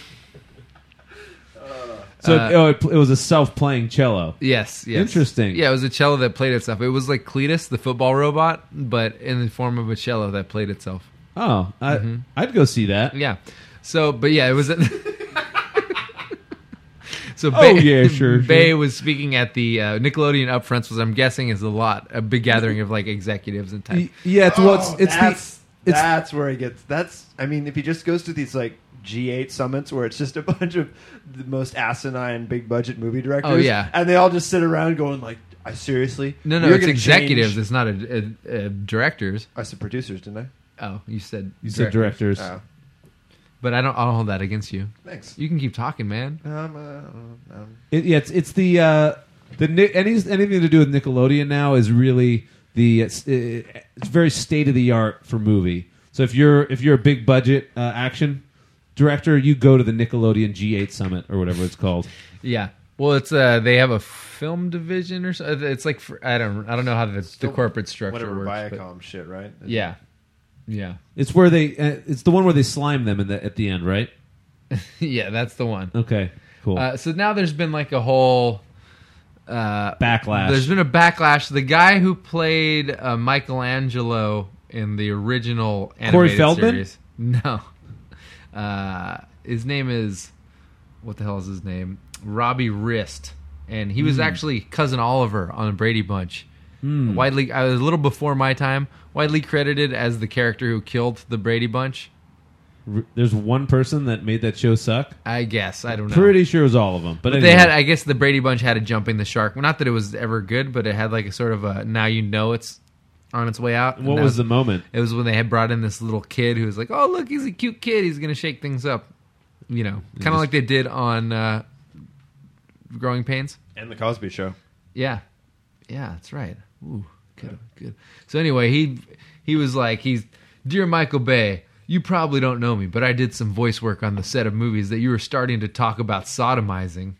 So it was a self-playing cello. Yes. Interesting. Yeah, it was a cello that played itself. It was like Cletus, the football robot, but in the form of a cello that played itself. Oh, I'd go see that. Yeah. So, but yeah, it was. So sure. Bay was speaking at the Nickelodeon Upfronts, which I'm guessing is a big gathering of like executives and type. Yeah, That's where he gets. I mean, if he just goes to these like G8 summits where it's just a bunch of the most asinine big budget movie directors. Oh, yeah. And they all just sit around going like, I seriously? No, You're it's gonna executives. change- It's not directors. I said producers, didn't Oh, you said directors. I? Oh, But I'll hold that against you. thanks. You can keep talking, man. It's anything to do with Nickelodeon now is really it's very state of the art for movie. So if you're a big budget action director, you go to the Nickelodeon G8 Summit or whatever it's called. Yeah. Well, it's they have a film division or so. It's like I don't know how the corporate structure Whatever works. but- Viacom shit, right? Yeah. It's where it's the one where they slime them at the end, right? Yeah, that's the one. Okay, cool. So now there's been like a whole backlash. There's been a backlash. The guy who played Michelangelo in the original animated Feldman? series. No. His name is... What the hell is his name? Robbie Wrist. And he was actually Cousin Oliver on the Brady Bunch. Widely, I was a little before my time. Widely credited as the character who killed the Brady Bunch. There's one person that made that show suck. I guess. I don't know. Pretty sure it was all of them. But anyway. They had, I guess the Brady Bunch had a Jumping the Shark. Well, not that it was ever good, but it had like a sort of a, now you know it's on its way out. What was the moment? It was when they had brought in this little kid who was like, oh, look, he's a cute kid. He's going to shake things up. You know, kind of like they did on Growing Pains. And The Cosby Show. Yeah. Yeah, that's right. Ooh, good. So anyway, he was like, Dear Michael Bay, you probably don't know me, but I did some voice work on the set of movies that you were starting to talk about sodomizing.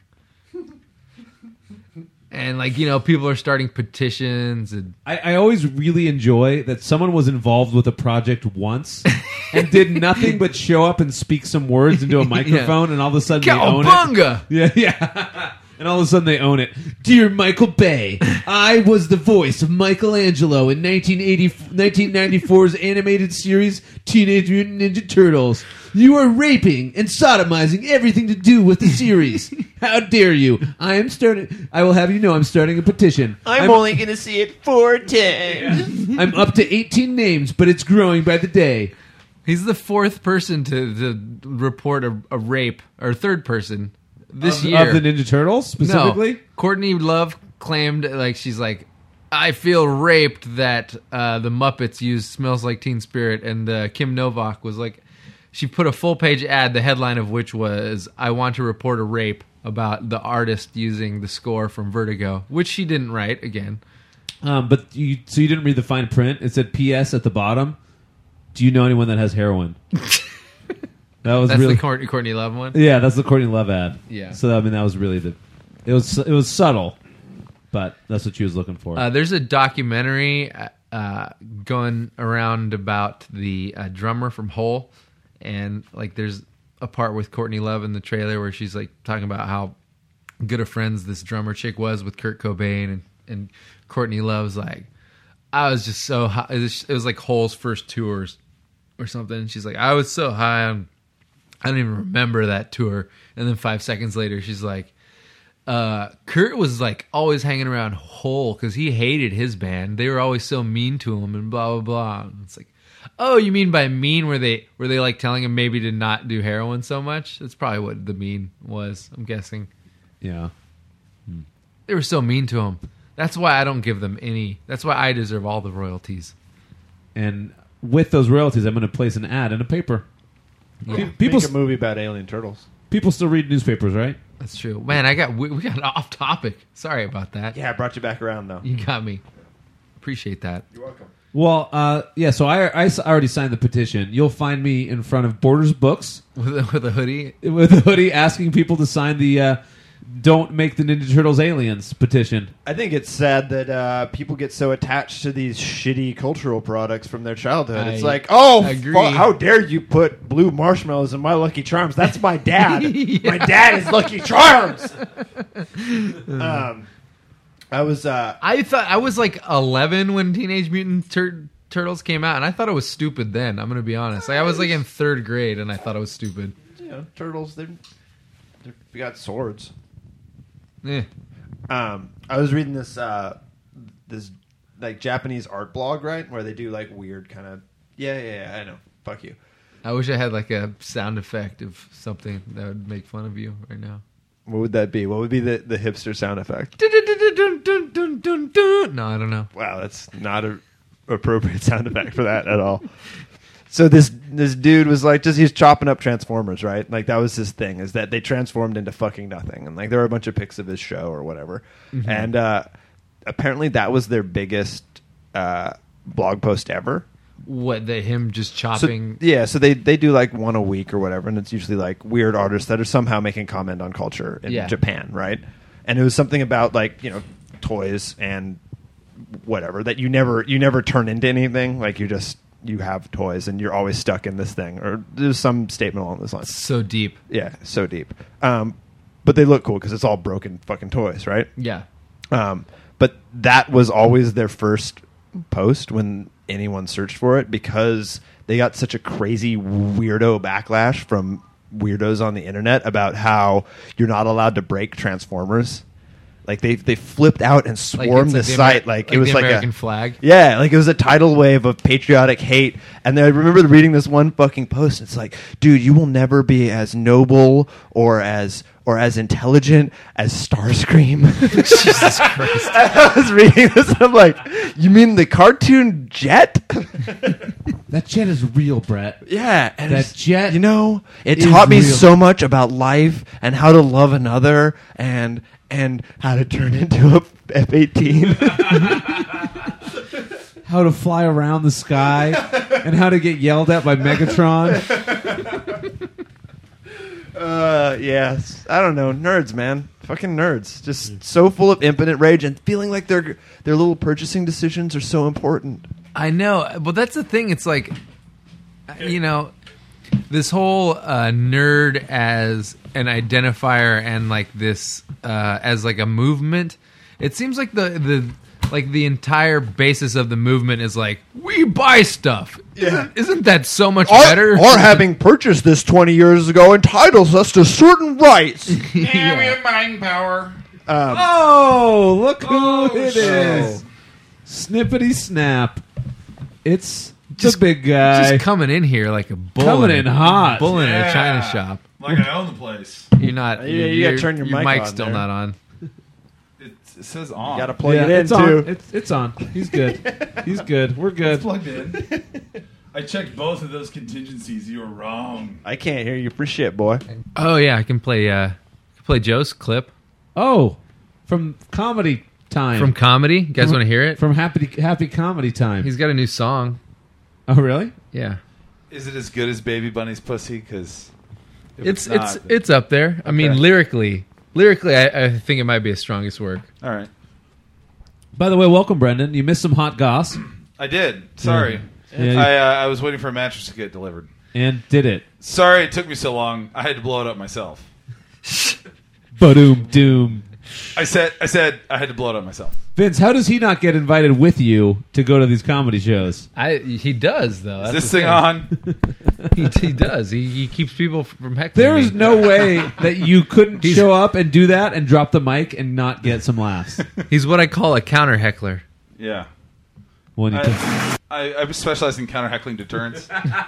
And like, you know, people are starting petitions. And I always really enjoy that someone was involved with a project once and did nothing but show up and speak some words into a microphone, and all of a sudden they own Cowabunga! it. Yeah. And all of a sudden they own it. Dear Michael Bay, I was the voice of Michelangelo in 1994's animated series Teenage Mutant Ninja Turtles. You are raping and sodomizing everything to do with the series. How dare you? I will have you know I'm starting a petition. I'm only going to see it 4 times. I'm up to 18 names, but it's growing by the day. He's the fourth person to report a rape, or third person this year. Of the Ninja Turtles, specifically? No. Courtney Love claimed, like, she's like, I feel raped that the Muppets used Smells Like Teen Spirit, and Kim Novak was like, she put a full-page ad, the headline of which was, I want to report a rape about the artist using the score from Vertigo, which she didn't write, again. But you didn't read the fine print? It said P.S. at the bottom. Do you know anyone that has heroin? That's really the Courtney Love one? Yeah, that's the Courtney Love ad. Yeah. So, I mean, that was really it was subtle, but that's what she was looking for. There's a documentary going around about the drummer from Hole, and like there's a part with Courtney Love in the trailer where she's like talking about how good of friends this drummer chick was with Kurt Cobain, and Courtney Love's like, I was just so high. It was like Hole's first tours or something. And she's like, I was so high, I don't even remember that tour. And then 5 seconds later, she's like, Kurt was like always hanging around Hole because he hated his band. They were always so mean to him and blah blah blah. And it's like, oh, you mean by mean were they like telling him maybe to not do heroin so much? That's probably what the mean was, I'm guessing. Yeah. They were so mean to him. That's why I don't give them any. That's why I deserve all the royalties. And with those royalties, I'm going to place an ad in a paper. Yeah. People Make a movie about alien turtles. People still read newspapers, right? That's true. Man, we got off topic. Sorry about that. Yeah, I brought you back around, though. You got me. Appreciate that. You're welcome. Well, yeah, so I already signed the petition. You'll find me in front of Borders Books. With a hoodie? With a hoodie asking people to sign the don't make the Ninja Turtles aliens petition. I think it's sad that people get so attached to these shitty cultural products from their childhood. It's I like, oh, agree. how dare you put blue marshmallows in my Lucky Charms? That's my dad. My dad is Lucky Charms. I was I was like 11 when Teenage Mutant Turtles came out, and I thought it was stupid then. I'm going to be honest. Like, I was like in 3rd grade, and I thought it was stupid. turtles. They got swords. Yeah. I was reading this this like Japanese art blog, right, where they do like weird kind of I know. Fuck you. I wish I had like a sound effect of something that would make fun of you right now. What would that be? What would be the hipster sound effect? No, I don't know. Wow, that's not a appropriate sound effect for that at all. So this dude was like, he's chopping up Transformers, right? Like that was his thing, is that they transformed into fucking nothing, and like there were a bunch of pics of his show or whatever, and apparently that was their biggest blog post ever. What, him just chopping? So they do like one a week or whatever, and it's usually like weird artists that are somehow making comment on culture in Japan, right? And it was something about like, toys and whatever that you never turn into anything. Like you have toys and you're always stuck in this thing, or there's some statement along those lines. So deep. Yeah, so deep. But they look cool because it's all broken fucking toys, right? Yeah. But that was always their first post when anyone searched for it, because they got such a crazy weirdo backlash from weirdos on the internet about how you're not allowed to break Transformers. Like they flipped out and swarmed the site like it was the like American flag. Yeah, like it was a tidal wave of patriotic hate. And then I remember reading this one fucking post. And it's like, dude, you will never be as noble or as intelligent as Starscream. Jesus Christ! I was reading this and I'm like, you mean the cartoon Jet? That jet is real, Brett. Yeah, and That jet it is taught me real. so much about life and how to love another and how to turn into a F-18. How to fly around the sky and how to get yelled at by Megatron. Yes. I don't know. Nerds, man. Fucking nerds. Just so full of impotent rage and feeling like their little purchasing decisions are so important. I know, but that's the thing. It's like, this whole nerd as an identifier and like this as like a movement. It seems like the entire basis of the movement is like, we buy stuff. Yeah. Isn't that so much better? Or having purchased this 20 years ago entitles us to certain rights. Yeah, we have buying power. Oh, look who it shit. is. Snippety snap. It's Just- the big guy. Just coming in here like a bull. Coming in hot. Bull in a Yeah. china shop. Like I own the place. You're not. Yeah, you you're- gotta turn your mic mic's on still there. not on. It says on. Got to plug Yeah, it in, it's too. on. It's on. He's good. He's good. We're good. It's plugged in. I checked both of those contingencies. You were wrong. I can't hear you for shit, boy. Oh yeah, I can play Joe's clip Oh, from comedy time. from comedy. You guys want to hear it? From happy comedy time. He's got a new song. Oh, really? Yeah, Is it as good as Baby Bunny's pussy? Because it's up there. I mean, lyrically, I think it might be his strongest work. all right. By the way, welcome, Brendan. You missed some hot goss I did. Sorry. Yeah. I was waiting for a mattress to get delivered. and did it. Sorry it took me so long. I had to blow it up myself. Ba-doom doom. I said I had to blow it up myself. Vince, how does he not get invited with you to go to these comedy shows? He does though. Is That's this the thing on? He does. He keeps people from heckling. There is me. no way that you couldn't show up and do that and drop the mic and not get some laughs. He's what I call a counter heckler. Yeah. When you I specialize in counter heckling deterrents.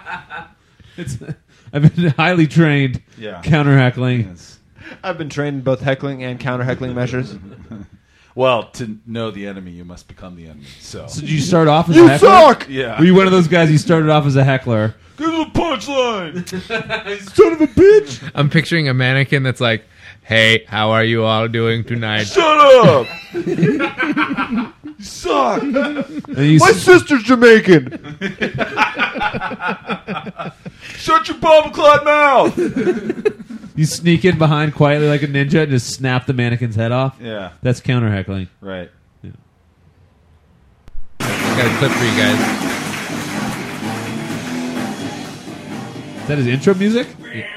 I've been highly trained Yeah. counter heckling. Yes. I've been trained in both heckling and counter-heckling measures. Well, to know the enemy, you must become the enemy. So, So did you start off as You a heckler? suck! yeah. Were you one of those guys who started off as a heckler? Give the punchline. Son of a bitch! I'm picturing a mannequin that's like, "Hey, how are you all doing tonight?" Shut up. You suck. And you My sister's Jamaican! Shut your bomb clot mouth. You sneak in behind quietly like a ninja and just snap the mannequin's head off. Yeah. That's counter heckling. Right. Got a clip for you guys. Is that his intro music?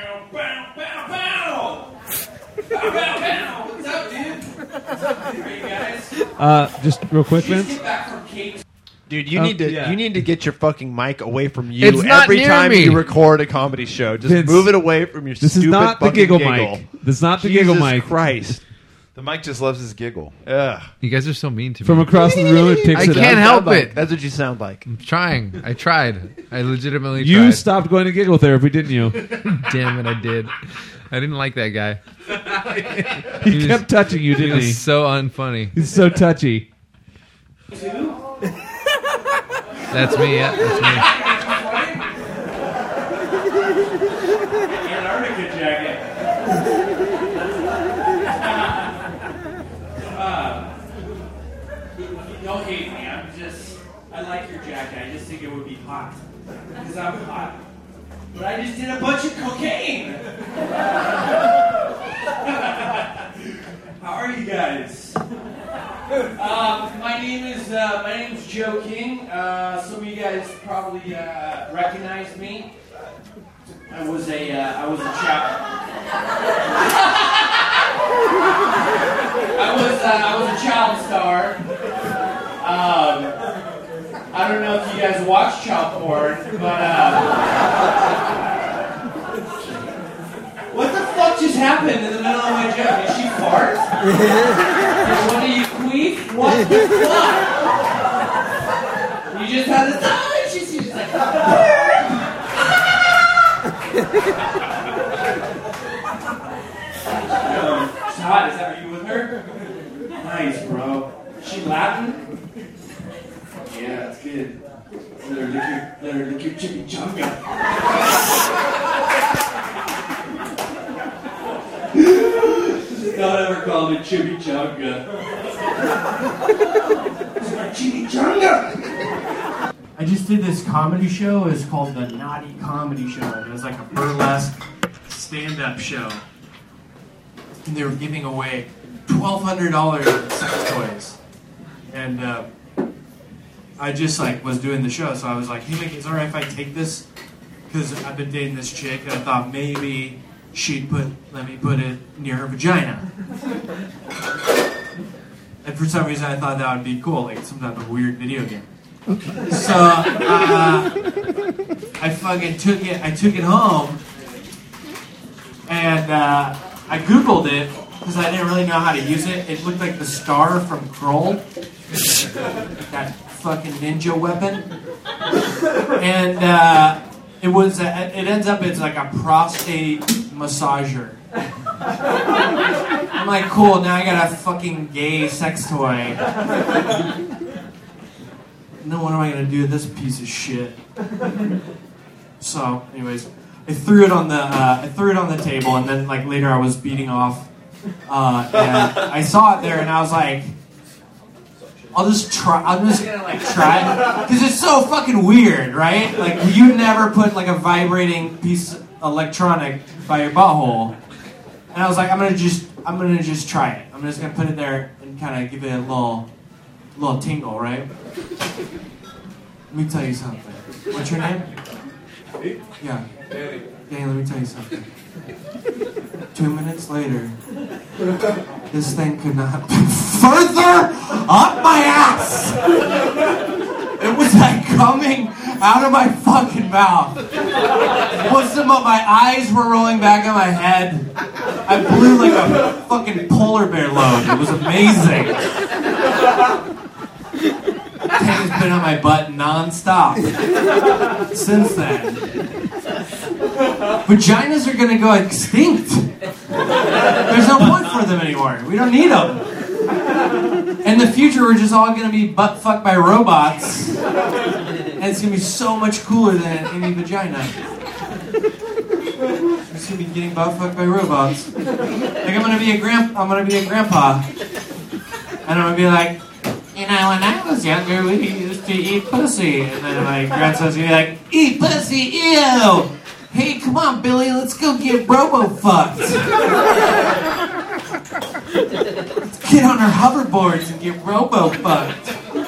Just real quick, Vince. Dude, you need to yeah. you need to get your fucking mic away from you It's not every near time me. you record a comedy show. Just Vince, move it away from your This stupid is not the fucking giggle mic. This is not the giggle Jesus mic. Christ. The mic just loves his giggle. Ugh. You guys are so mean to me. From across the room, it picks I it can't up. help Sound it. like- That's what you sound like. I'm trying. I tried. I legitimately You tried. stopped going to giggle therapy, didn't you? Damn it, I did. I didn't like that guy. He kept touching you, He didn't he? was so unfunny. He's so touchy. That's me. Yeah, that's me. Antarctica jacket. Don't hate me. I like your jacket. I just think it would be hot. Because I'm hot. But I just did a bunch of cocaine. How are you guys? My name's Joe King. Some of you guys probably recognize me. I was a child star. I don't know if you guys watch child porn, but what the fuck just happened in the middle of my joke? Did she fart? Did one of you queef? What the fuck? You just had this. She's just like. She's hot. Is that, are you with her? Nice, bro. She Latin? Yeah, that's good. Let her lick your chimichanga. Don't ever call me chimichanga. It's my chimichanga. I just did this comedy show. It's called the Naughty Comedy Show. It was like a burlesque stand-up show. And they were giving away $1,200 in sex toys. And I just like was doing the show, so I was like, "Hey, Mickey, is it alright if I take this? Because I've been dating this chick, and I thought maybe she'd let me put it near her vagina." And for some reason, I thought that would be cool, like some type of weird video game. So I fucking took it. I took it home, and I Googled it because I didn't really know how to use it. It looked like the star from Kroll. That fucking ninja weapon. And it ends up it's like a prostate massager. I'm like, cool, now I got a fucking gay sex toy. Now what am I gonna do with this piece of shit? So, anyways, I threw it on the table, and then like later I was beating off, and I saw it there, and I was like, I'm just gonna like try, because it's so fucking weird, right? Like you never put like a vibrating piece of electronic by your butthole, and I was like, I'm gonna just try it. I'm just gonna put it there and kind of give it a little tingle, right? Let me tell you something. What's your name? Yeah. Danny, let me tell you something. 2 minutes later, this thing could not have been further up my ass! It was like coming out of my fucking mouth. My eyes were rolling back in my head. I blew like a fucking polar bear load. It was amazing. Thing has been on my butt non-stop since then. Vaginas are gonna go extinct. There's no point for them anymore. We don't need them. In the future, we're just all gonna be butt fucked by robots, and it's gonna be so much cooler than any vagina. I'm just gonna be getting butt fucked by robots. Like I'm gonna be a grandpa, and I'm gonna be like, you know, when I was younger, we used to eat pussy. And then my grandson's gonna be like, eat pussy, ew! Hey, come on, Billy, let's go get robo-fucked. Let's get on our hoverboards and get robo-fucked.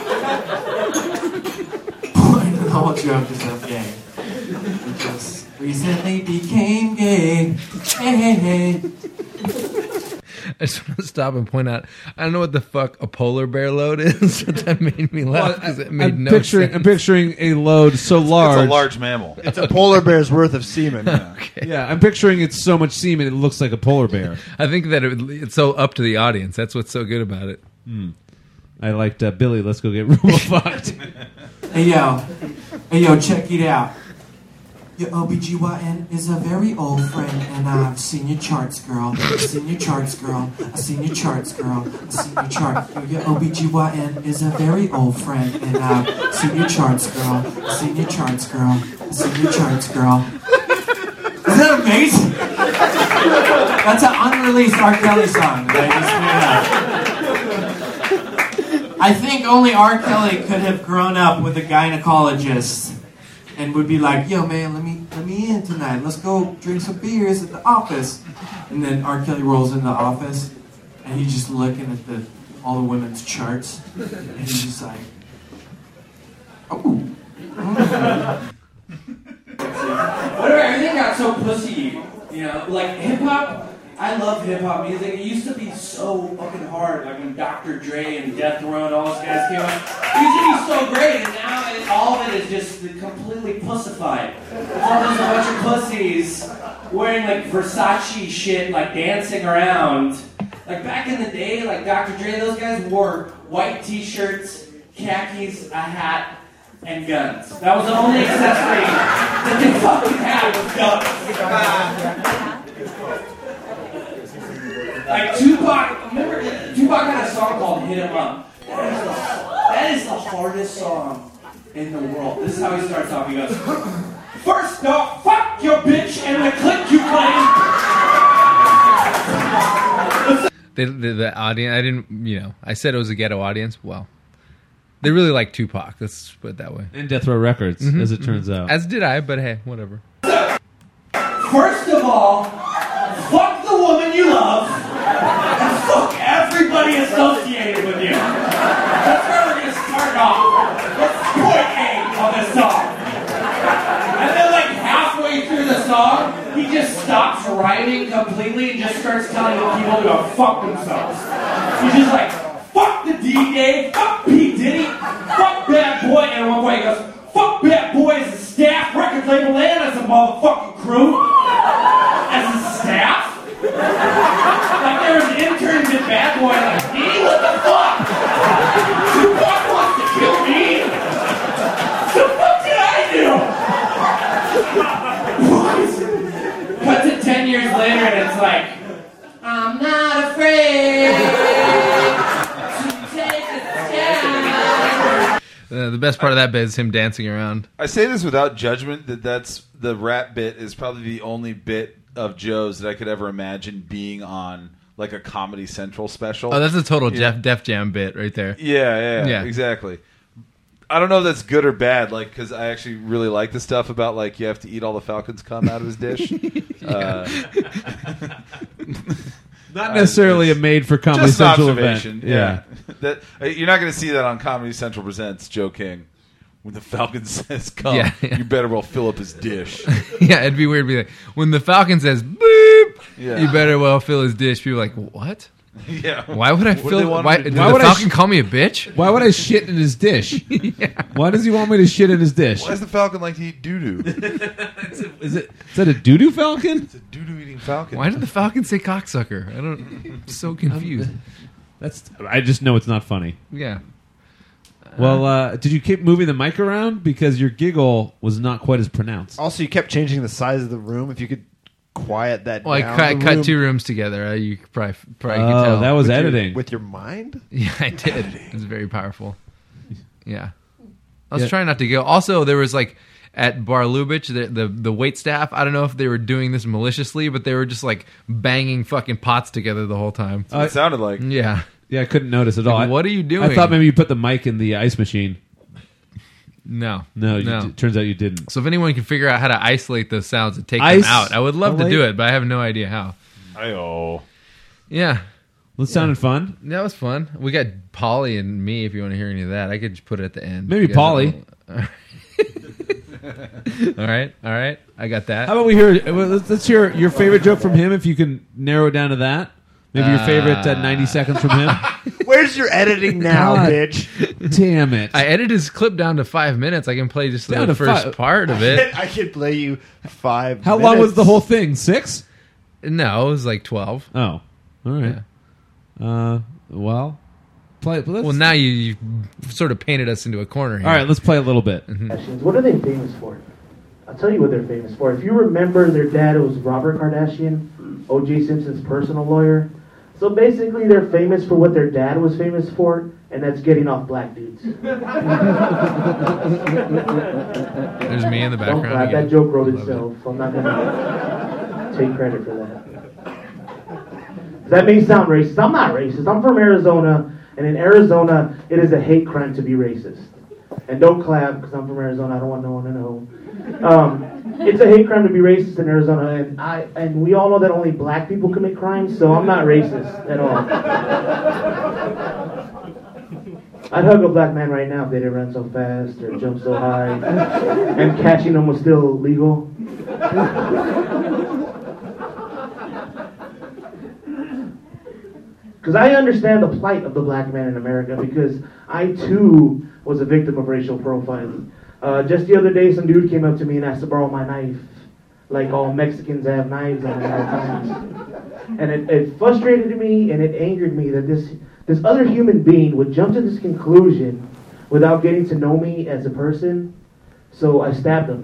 Point of the whole joke is I'm gay. We just recently became gay. Hey. I just want to stop and point out, I don't know what the fuck a polar bear load is, but that made me laugh because it made no sense. I'm picturing a load so large. It's a large mammal. It's a polar bear's worth of semen. Okay. Yeah, I'm picturing it's so much semen it looks like a polar bear. I think that it's so up to the audience. That's what's so good about it. I liked Billy. Let's go get robo-fucked. Hey, yo, check it out. Your OBGYN is a very old friend, and I've seen your charts, girl. I've seen your charts, girl. I've seen your charts, girl. I've seen your chart. Your OBGYN is a very old friend, and I've seen your charts, girl. I've seen your charts, girl. I've seen your charts, girl. Isn't that amazing? That's an unreleased R. Kelly song that I just made up. I think only R. Kelly could have grown up with a gynecologist and would be like, yo, man, let me in tonight. Let's go drink some beers at the office. And then R. Kelly rolls in the office, and he's just looking at all the women's charts, and he's just like, oh. Whatever, everything got so pussy, you know, like hip-hop. I love hip-hop music. It used to be so fucking hard, like when Dr. Dre and Death Row and all those guys came out. It used to be so great, and now all of it is just completely pussified. It's all just a bunch of pussies wearing like Versace shit, like dancing around. Like back in the day, like Dr. Dre, those guys wore white t-shirts, khakis, a hat, and guns. That was the only accessory that they fucking had was guns. Like Tupac, remember Tupac had a song called Hit 'Em Up. That is the hardest song in the world. This is how he starts off. He goes, first off, fuck your bitch and the click you claim. The audience, I didn't, I said it was a ghetto audience. Well, they really like Tupac. Let's put it that way. And Death Row Records, as it turns out. As did I, but hey, whatever. First of all, fuck the woman you love, and fuck everybody associated with you. That's where we're gonna start off. That's point A on this song. And then like halfway through the song, he just stops rhyming completely and just starts telling people to go fuck themselves. He's just like, fuck the D-Day, fuck P. Diddy, fuck Bad Boy, and at one point he goes, fuck Bad Boy as a staff, record label, and as a motherfucking crew. As a staff? Like there was interns at Bad Boy like, me? What the fuck? Tupac wants to kill me? What the fuck did I do? Cut to 10 years later and it's like, I'm not afraid to take a stand. The best part of that bit is him dancing around. I say this without judgment that's the rap bit is probably the only bit of Joe's that I could ever imagine being on like a Comedy Central special. Oh, that's a total Def Jam bit right there. Yeah, exactly. I don't know if that's good or bad, like, because I actually really like the stuff about like you have to eat all the Falcon's cum out of his dish. Not necessarily a made for Comedy just Central observation. event. Yeah. That you're not going to see that on Comedy Central Presents Joe King. When the Falcon says come, you better well fill up his dish. Yeah, it'd be weird to be like, when the Falcon says beep, Yeah. you better well fill his dish. People are like, what? Yeah. Why would I What do fill? they want Why me to did do? the Falcon call me a bitch? Why would I shit in his dish? Why does he want me to shit in his dish? Why does the Falcon like to eat doo-doo? Is that a doo-doo falcon? It's a doo-doo eating Falcon. Why did the Falcon say cocksucker? I'm so confused. I just know it's not funny. Yeah. Well, did you keep moving the mic around? Because your giggle was not quite as pronounced. Also, you kept changing the size of the room. If you could quiet that Well, down. I cut two rooms together. You probably could tell. Oh, that was With editing. with your mind? Yeah, I did. It was very powerful. Yeah. I was trying not to go. Also, there was like at Bar Lubitsch, the wait staff, I don't know if they were doing this maliciously, but they were just like banging fucking pots together the whole time. That's what it sounded like. Yeah. Yeah, I couldn't notice at all. Like, what are you doing? I thought maybe you put the mic in the ice machine. No. Turns out you didn't. So if anyone can figure out how to isolate those sounds and take them Ice- out, I would love to do it, but I have no idea how. Ayo. Yeah. That sounded fun. That was fun. We got Polly and me if you want to hear any of that. I could just put it at the end. Maybe You guys Polly. don't- All right. I got that. How about we hear? Let's hear your favorite joke from him. If you can narrow it down to that. Maybe your favorite 90 seconds from him. Where's your editing now, God. bitch? Damn it! I edited his clip down to 5 minutes. I can play just Down the to first five. part of it. I could play you 5 How minutes. long was the whole thing? 6? No, it was like 12. Oh, all right. Well, play. Let's, Well, now you sort of painted us into a corner here. all right. Let's play a little bit. What are they famous for? I'll tell you what they're famous for. If you remember, their dad was Robert Kardashian, O.J. Simpson's personal lawyer. So basically, they're famous for what their dad was famous for, and that's getting off black dudes. There's me in the Don't background. clap. again. That joke wrote Love it. itself. I'm not going to take credit for that. That may sound racist. I'm not racist. I'm from Arizona, and in Arizona, it is a hate crime to be racist. And don't clap, because I'm from Arizona. I don't want no one to know. It's a hate crime to be racist in Arizona, and we all know that only black people commit crimes, so I'm not racist at all. I'd hug a black man right now if they didn't run so fast or jump so high, and catching them was still legal. Because I understand the plight of the black man in America, because I too was a victim of racial profiling. Just the other day, some dude came up to me and asked to borrow my knife. Like all Mexicans have knives on them at all times. And it frustrated me and it angered me that this other human being would jump to this conclusion without getting to know me as a person. So I stabbed him.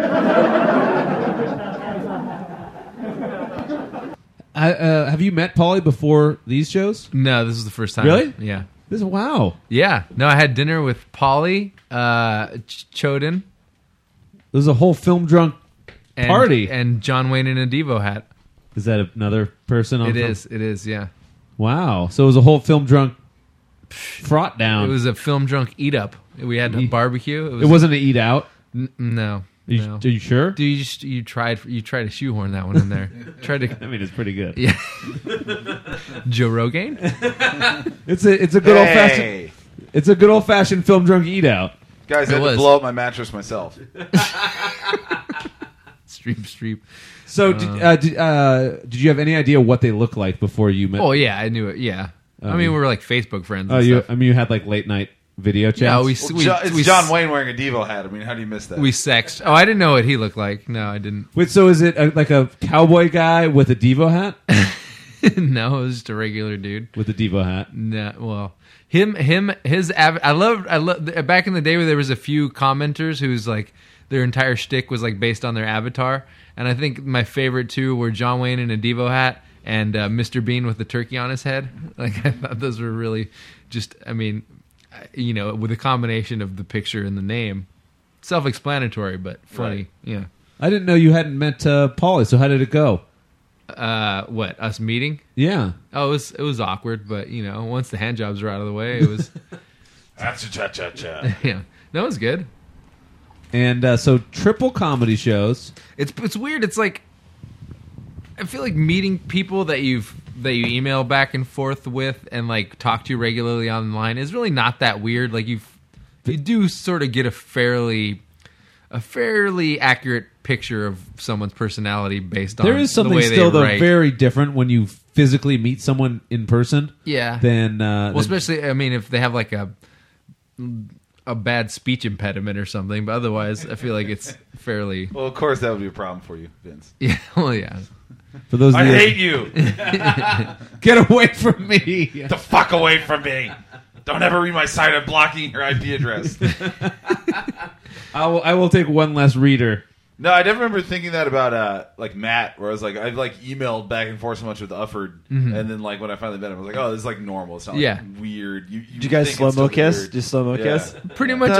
Have you met Pauly before these shows? No, this is the first time. Really? Yeah. Wow. Yeah. No, I had dinner with Polly Choden. There's a whole film drunk and, party. And John Wayne in a Devo hat. Is that another person on It film? is. It is, yeah. Wow. So it was a whole film drunk fraught down. It was a film drunk eat up. We had a barbecue. It wasn't an eat out. No. Are you sure? Dude, you tried to shoehorn that one in there. Tried to. I mean, it's pretty good. Yeah. Joe Rogan. It's a good old fashioned. It's a good old fashioned film drunk eat out. Guys, I had to blow up my mattress myself. Streep. So did you have any idea what they looked like before you met? Oh yeah, I knew it. Yeah. I mean, we were like Facebook friends. Oh, And stuff. you had like late night video chats. Yeah, It's John Wayne wearing a Devo hat. I mean, how do you miss that? We sexed. Oh, I didn't know what he looked like. No, I didn't. Wait, so is it like a cowboy guy with a Devo hat? No, it was just a regular dude with a Devo hat. No, well, his. I love. Back in the day, where there was a few commenters whose like their entire shtick was like based on their avatar, and I think my favorite two were John Wayne in a Devo hat and Mr. Bean with the turkey on his head. Like I thought those were really just. I mean, you know, with a combination of the picture and the name, self-explanatory but funny. Right. Yeah. I didn't know you hadn't met Pauly. So how did it go? What, us meeting? Yeah. Oh, it was awkward, but you know, once the hand jobs were out of the way, it was. Cha-cha-cha-cha. Yeah, no, it was good. And so triple comedy shows. It's weird. It's like I feel like meeting people that you email back and forth with and like talk to regularly online is really not that weird. Like you do sort of get a fairly accurate picture of someone's personality based on there is something the way still they though write. very different when you physically meet someone in person. Yeah. Than especially I mean if they have like a bad speech impediment or something, but otherwise I feel like it's fairly. Well, of course that would be a problem for you, Vince. Yeah. Well, yeah. For those, I hate you. Get away from me. Get the fuck away from me. Don't ever read my site. I'm blocking your IP address. I will take one less reader. No, I never remember thinking that about like Matt, where I was like, I've like emailed back and forth so much with Ufford, and then like when I finally met him, I was like, oh, this is like normal. It's not like weird. Did you guys slow mo kiss? Just slow mo kiss? Pretty much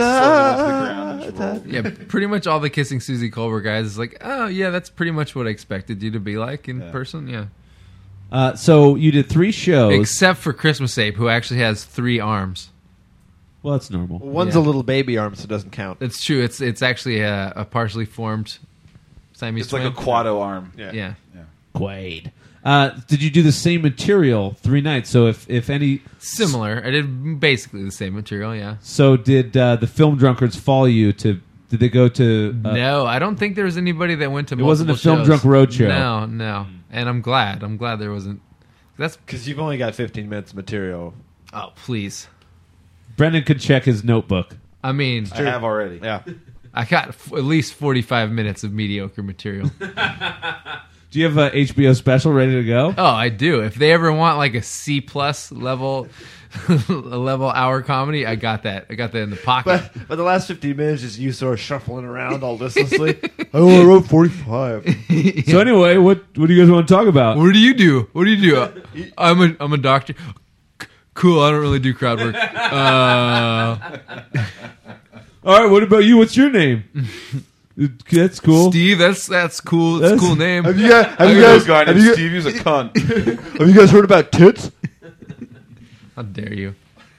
pretty much all the Kissing Susie Colbert guys is like, oh yeah, that's pretty much what I expected you to be like in person. Yeah. So you did 3 shows, except for Christmas Ape, who actually has 3 arms. Well, that's normal. One's Yeah. a little baby arm, so it doesn't count. It's true. It's actually a partially formed Siamese It's like twin. a quado arm. Yeah. Quaid. Did you do the same material 3 nights? So if any Similar. I did basically the same material, yeah. So did the film drunkards follow you to? Did they go to? No, I don't think there was anybody that went to It wasn't a multiple Film shows. Drunk Roadshow. No. And I'm glad. I'm glad there wasn't. That's Because you've only got 15 minutes of material. oh please. Brendan could check his notebook. I mean, I have already. Yeah. I got at least 45 minutes of mediocre material. Do you have a HBO special ready to go? Oh, I do. If they ever want like a C plus level hour comedy, I got that. I got that in the pocket. But the last 15 minutes is you sort of shuffling around all listlessly. I wrote 45. So anyway, what do you guys want to talk about? What do you do? What do you do? I'm a doctor. Cool. I don't really do crowd work. All right, what about you? What's your name? That's cool. Steve. That's cool. That's a cool name. Have you guys, guy have named you, Steve. He was a cunt. have you guys heard about tits? How dare you?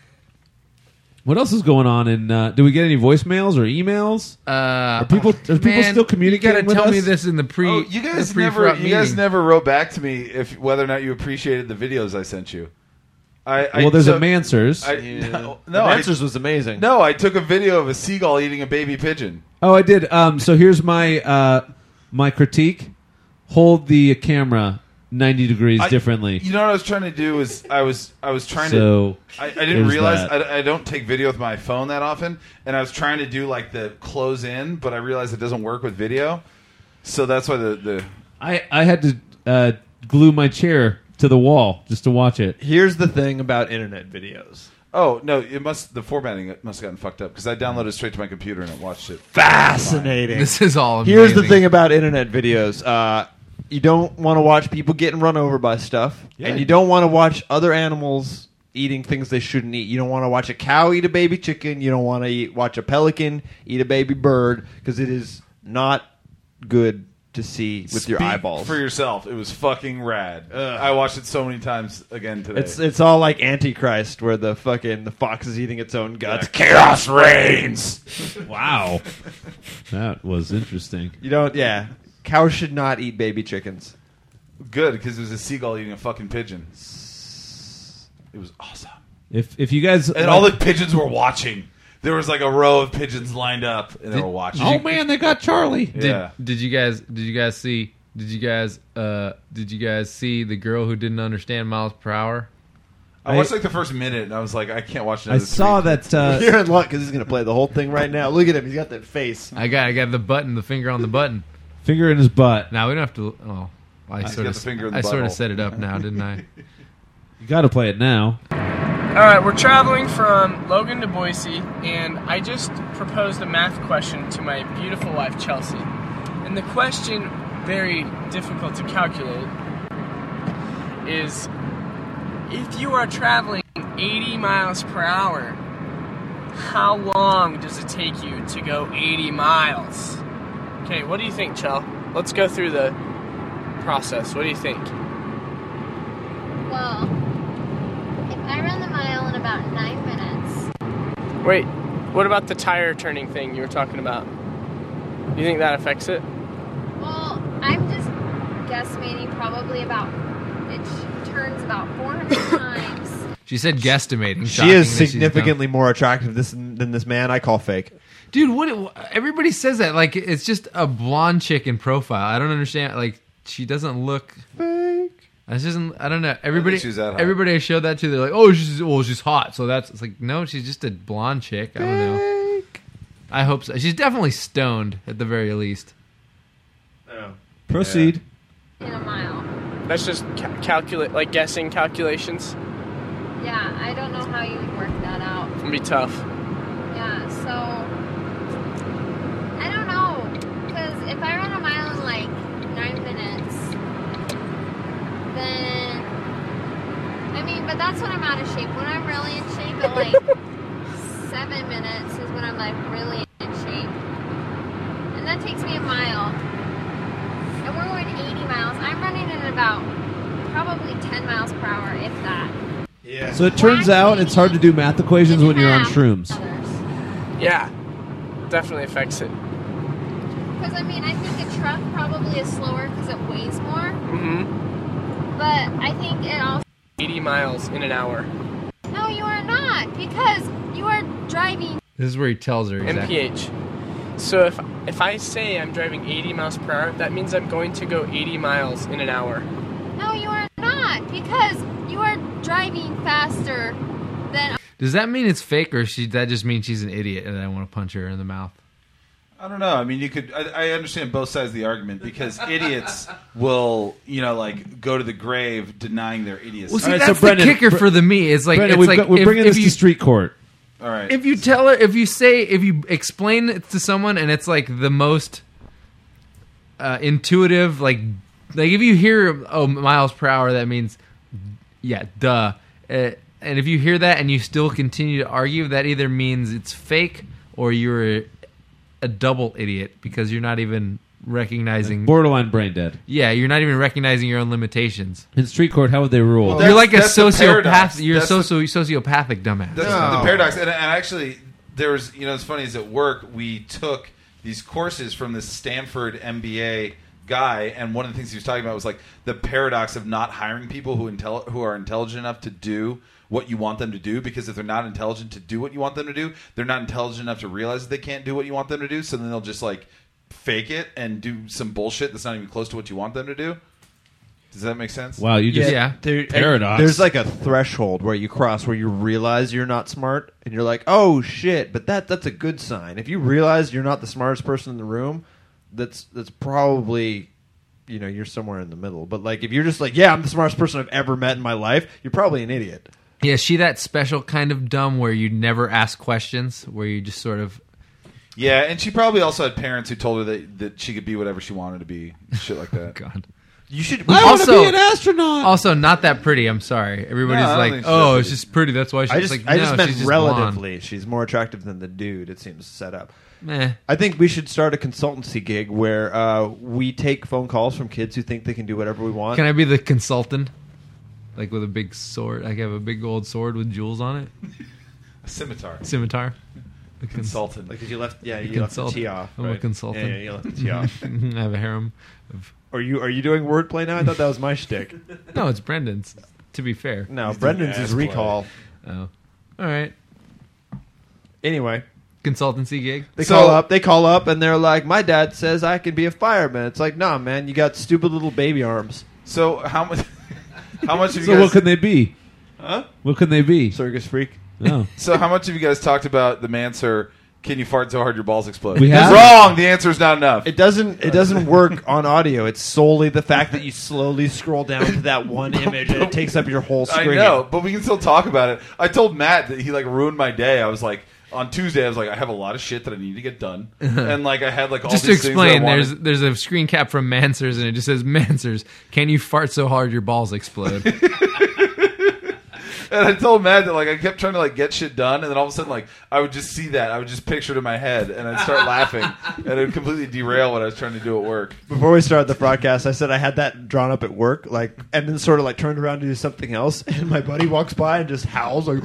What else is going on? And do we get any voicemails or emails? Are people Man, still communicating You with gotta tell me us? this in the pre. Oh, you guys the pre-front never. You guys meeting. never wrote back to me if whether or not you appreciated the videos I sent you. Well, there's a Mansers. No, Answers was amazing. No, I took a video of a seagull eating a baby pigeon. Oh, I did. So here's my my critique. Hold the camera 90 degrees differently. You know what I was trying to do is I was trying So, to. I didn't there's realize that. I don't take video with my phone that often, and I was trying to do like the close in, but I realized it doesn't work with video. So that's why the I had to glue my chair to the wall just to watch it. Here's the thing about internet videos. oh no, the formatting must have gotten fucked up because I downloaded it straight to my computer and it watched it. Fascinating. This is all amazing. Here's the thing about internet videos. You don't want to watch people getting run over by stuff, and you don't want to watch other animals eating things they shouldn't eat. You don't want to watch a cow eat a baby chicken. You don't want to watch a pelican eat a baby bird because it is not good to see with your Speak eyeballs. for yourself. It was fucking rad. I watched it so many times again today. It's all like Antichrist, where the fox is eating its own guts. Chaos reigns. Wow. That was interesting. You don't. Yeah, cows should not eat baby chickens. Good because it was a seagull eating a fucking pigeon. It was awesome. If you guys... And all the pigeons were watching. There was like a row of pigeons lined up, and they were watching. Oh man, they got Charlie. Yeah. Did you guys see the girl who didn't understand miles per hour? I watched like the first minute, and I was like, I can't watch I another saw three. that... You're in luck because he's going to play the whole thing right now. Look at him; he's got that face. I got the finger on the button. finger in his butt. Now we don't have to. Oh, I He's sort got of the finger in the I sort of butthole. set it up now, didn't I? You got to play it now. All right, we're traveling from Logan to Boise, and I just proposed a math question to my beautiful wife, Chelsea. And the question, very difficult to calculate, is if you are traveling 80 miles per hour, how long does it take you to go 80 miles? Okay, what do you think, Chel? Let's go through the process. What do you think? Well, if I run the mile in about 9 minutes. Wait, what about the tire turning thing you were talking about? You think that affects it? Well, I'm just guesstimating probably about, it turns about 400 times. She said guesstimating. She Shocking is that she's significantly more attractive than this man I call fake. Dude, what? Everybody says that like it's just a blonde chick in profile. I don't understand. Like she doesn't look fake. It's just I don't know. Everybody, she's that hot. everybody I showed that to, they're like, oh, she's hot. So it's like, no, she's just a blonde chick. I don't know. I hope so. She's definitely stoned at the very least. Proceed. In a mile. That's just calculate, like guessing calculations. Yeah, I don't know how you would work that out. It'd be tough. Yeah, so I don't know, because if I run a mile in like 9 minutes, then I mean, but that's when I'm out of shape. When I'm really in shape, at like 7 minutes is when I'm like really in shape, and that takes me a mile. And we're going 80 miles. I'm running at about probably 10 miles per hour, if that. Yeah. So it turns out it's hard to do math equations when you're on shrooms. Yeah, definitely affects it. Because, I mean, I think a truck probably is slower because it weighs more. Mm-hmm. But I think it also... 80 miles in an hour. No, you are not. Because you are driving... This is where he tells her exactly. MPH. So if I say I'm driving 80 miles per hour, that means I'm going to go 80 miles in an hour. No, you are not. Because you are driving faster than... Does that mean it's fake, or that just means she's an idiot and I want to punch her in the mouth? I don't know. I mean, you could. I understand both sides of the argument because idiots will, like, go to the grave denying their idiocy. Well, see, that's the kicker for me. It's like Brendan, we're bringing this to street court. All right. If you tell her, if you explain it to someone, and it's like the most intuitive, like if you hear miles per hour, that means duh. And if you hear that and you still continue to argue, that either means it's fake or you're a double idiot because you're not even recognizing borderline brain dead. Yeah, you're not even recognizing your own limitations. In street court, how would they rule? Well, you're like a sociopath. You're a sociopathic dumbass. That's the paradox. And actually, there was, it's funny, is at work we took these courses from this Stanford MBA guy, and one of the things he was talking about was like the paradox of not hiring people who are intelligent enough to do what you want them to do, because if they're not intelligent to do what you want them to do, they're not intelligent enough to realize that they can't do what you want them to do, so then they'll just like fake it and do some bullshit that's not even close to what you want them to do. Does that make sense? Wow, you just paradox. There's like a threshold where you cross where you realize you're not smart and you're like, oh shit, but that's a good sign. If you realize you're not the smartest person in the room, that's probably, you're somewhere in the middle. But like if you're just like, yeah, I'm the smartest person I've ever met in my life, you're probably an idiot. Yeah, is she that special kind of dumb where you never ask questions, where you just sort of... Yeah, and she probably also had parents who told her that she could be whatever she wanted to be, shit like that. God. You should. I want to be an astronaut. Also, not that pretty. I'm sorry. Everybody's like, "Oh, she's pretty. That's why she's like." No, I just meant she's just relatively. blonde. She's more attractive than the dude. It seems set up. Meh. I think we should start a consultancy gig where we take phone calls from kids who think they can do whatever we want. Can I be the consultant? Like with a big sword. I have a big gold sword with jewels on it. A scimitar. A consultant. Like, 'cause you left the T off. I'm right? a consultant. Yeah, you left the T off. I have a harem of... Are you doing wordplay now? I thought that was my shtick. No, it's Brendan's. To be fair. No, Brendan's is recall. Oh, all right. Anyway, consultancy gig. They call up, and they're like, "My dad says I can be a fireman." It's like, nah, man, you got stupid little baby arms. So how much? How much have you So guys? what can they be? Huh? What can they be? Circus freak. No. So how much have you guys talked about the Manser? Can you fart so hard your balls explode? We have. Wrong. The answer is not enough. It doesn't work on audio. It's solely the fact that you slowly scroll down to that one image and it takes up your whole screen. I know, but we can still talk about it. I told Matt that he like ruined my day. I was like, on Tuesday, I was like, I have a lot of shit that I need to get done, and like I had like all just to these explain. things that I There's a screen cap from Mansers, and it just says Mansers. Can you fart so hard your balls explode? And I told Matt that like I kept trying to like get shit done, and then all of a sudden like I would just see that, I would just picture it in my head, and I'd start laughing, and it would completely derail what I was trying to do at work. Before we started the broadcast, I said I had that drawn up at work, like, and then sort of like turned around to do something else, and my buddy walks by and just howls like,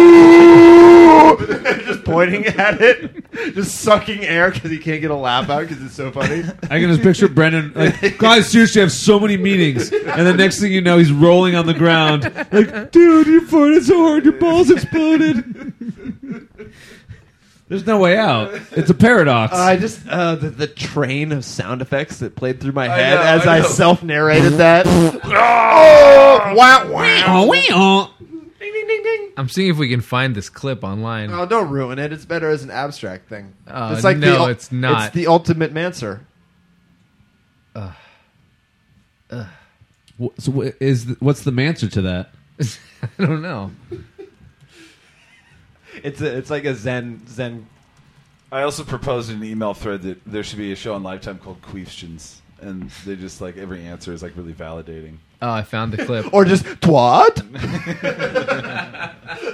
just pointing at it, just sucking air because he can't get a laugh out because it's so funny. I can just picture Brendan like, guys, seriously, I have so many meetings, and the next thing you know, he's rolling on the ground like, dude, you farted so hard your balls exploded. There's no way out. It's a paradox. I just the train of sound effects that played through my head know, as I I know. self-narrated that. Wow! Ding ding ding ding. I'm seeing if we can find this clip online. Oh, don't ruin it. It's better as an abstract thing. It's No, it's not. It's the ultimate Manser. So what's the answer to that? I don't know. It's like a Zen. I also proposed in an email thread that there should be a show on Lifetime called Questions, and they just like every answer is like really validating. Oh, I found the clip. Or just twat.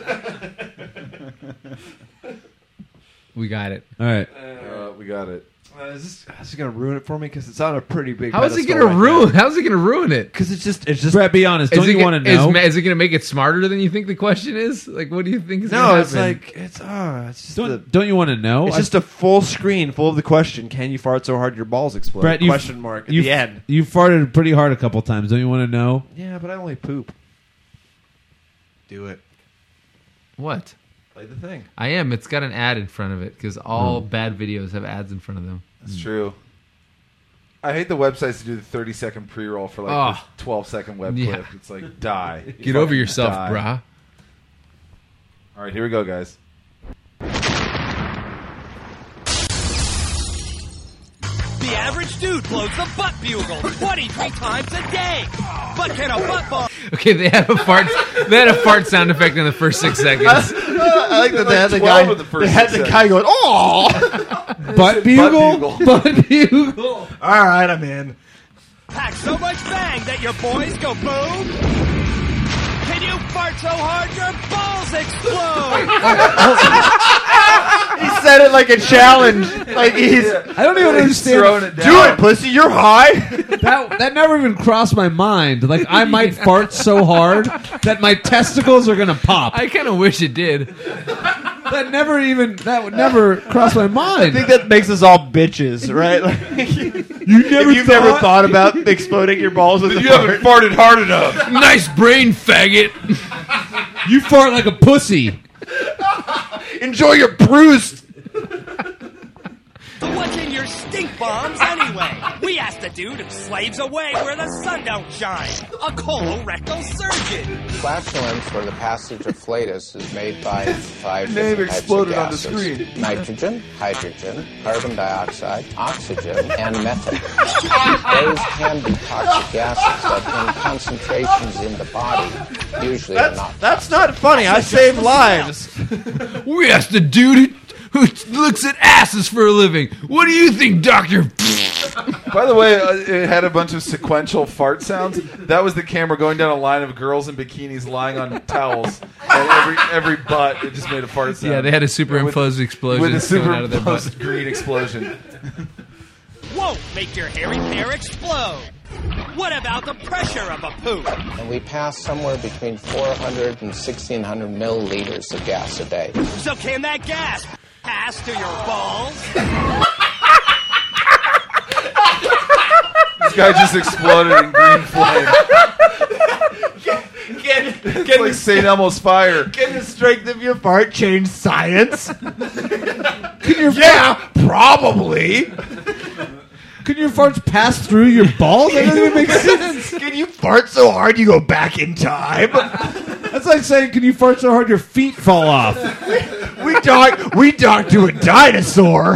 We got it. All right. We got it. Is this going to ruin it for me? Because it's on a pretty big. How is it pedestal going to right ruin? now. How's it going to ruin it? Because it's just. Brett, be honest. Don't you want to know? Is it going to make it smarter than you think the question is? Like, what do you think is going to No, happen? it's like it's just Don't you want to know? it's just a full screen full of the question: Can you fart so hard your balls explode? Brett, question mark at the end. You farted pretty hard a couple times. Don't you want to know? Yeah, but I only poop. Do it. What? Play the thing. I am. It's got an ad in front of it because all bad videos have ads in front of them. That's true. I hate the websites to do the 30-second pre-roll for like the 12-second web clip. It's like, die. Get over yourself, die. brah. All right, here we go, guys. The average dude blows the butt bugle 23 times a day. But can a butt ball... Okay, they had a fart sound effect in the first 6 seconds. I like that they had the 12 guy. of the first They had 6 the guy going, "Oh, Butt bugle. Butt bugle. all right, I'm in." Pack so much bang that your boys go boom? Can you fart so hard your balls explode? He said it like a challenge. Like he's. I don't even understand. Throwing it down. Do it, pussy. You're high. That never even crossed my mind. Like I might fart so hard that my testicles are gonna pop. I kind of wish it did. That would never cross my I mind. think that makes us all bitches, right? Like, you've never thought about exploding your balls with a You fart. haven't farted hard enough. Nice brain, faggot. You fart like a pussy. Enjoy your bruised. What's in your stink bombs anyway? We asked the dude who slaves away where the sun don't shine. A colorectal surgeon. Flatulence, or the passage of flatus, is made by 5 Name different types of exploded on the gases. screen. Nitrogen, hydrogen, carbon dioxide, oxygen, and methane. Those can be toxic gases, but in concentrations in the body, usually are not. That's not funny. I save lives. We asked the dude who looks at asses for a living. What do you think, doctor? By the way, it had a bunch of sequential fart sounds. That was the camera going down a line of girls in bikinis lying on towels, and every butt it just made a fart sound. Yeah, they had a superimposed explosion with a coming out of their butt. superimposed green explosion. Won't make your hairy pair explode. What about the pressure of a poop? And we pass somewhere between 400 and 1,600 milliliters of gas a day. So can that gas pass to your balls? This guy just exploded in green flame. It's like St. Elmo's fire. Can the strength of your fart change science? Yeah, probably. Can your farts pass through your balls? That doesn't even make sense. Can you fart so hard you go back in time? That's like saying, can you fart so hard your feet fall off? We talked to a dinosaur.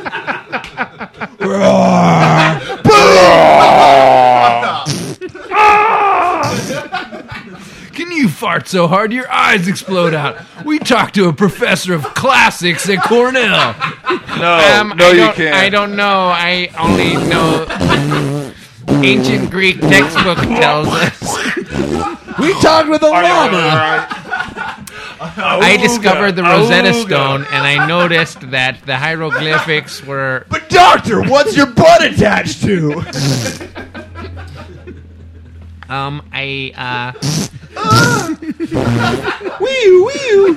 Can you fart so hard your eyes explode out? We talked to a professor of classics at Cornell. No, you can't. I don't know. I only know ancient Greek textbook tells us. We talked with a llama. I discovered the Rosetta Stone, and I noticed that the hieroglyphics were... But doctor, what's your butt attached to? Wee wee.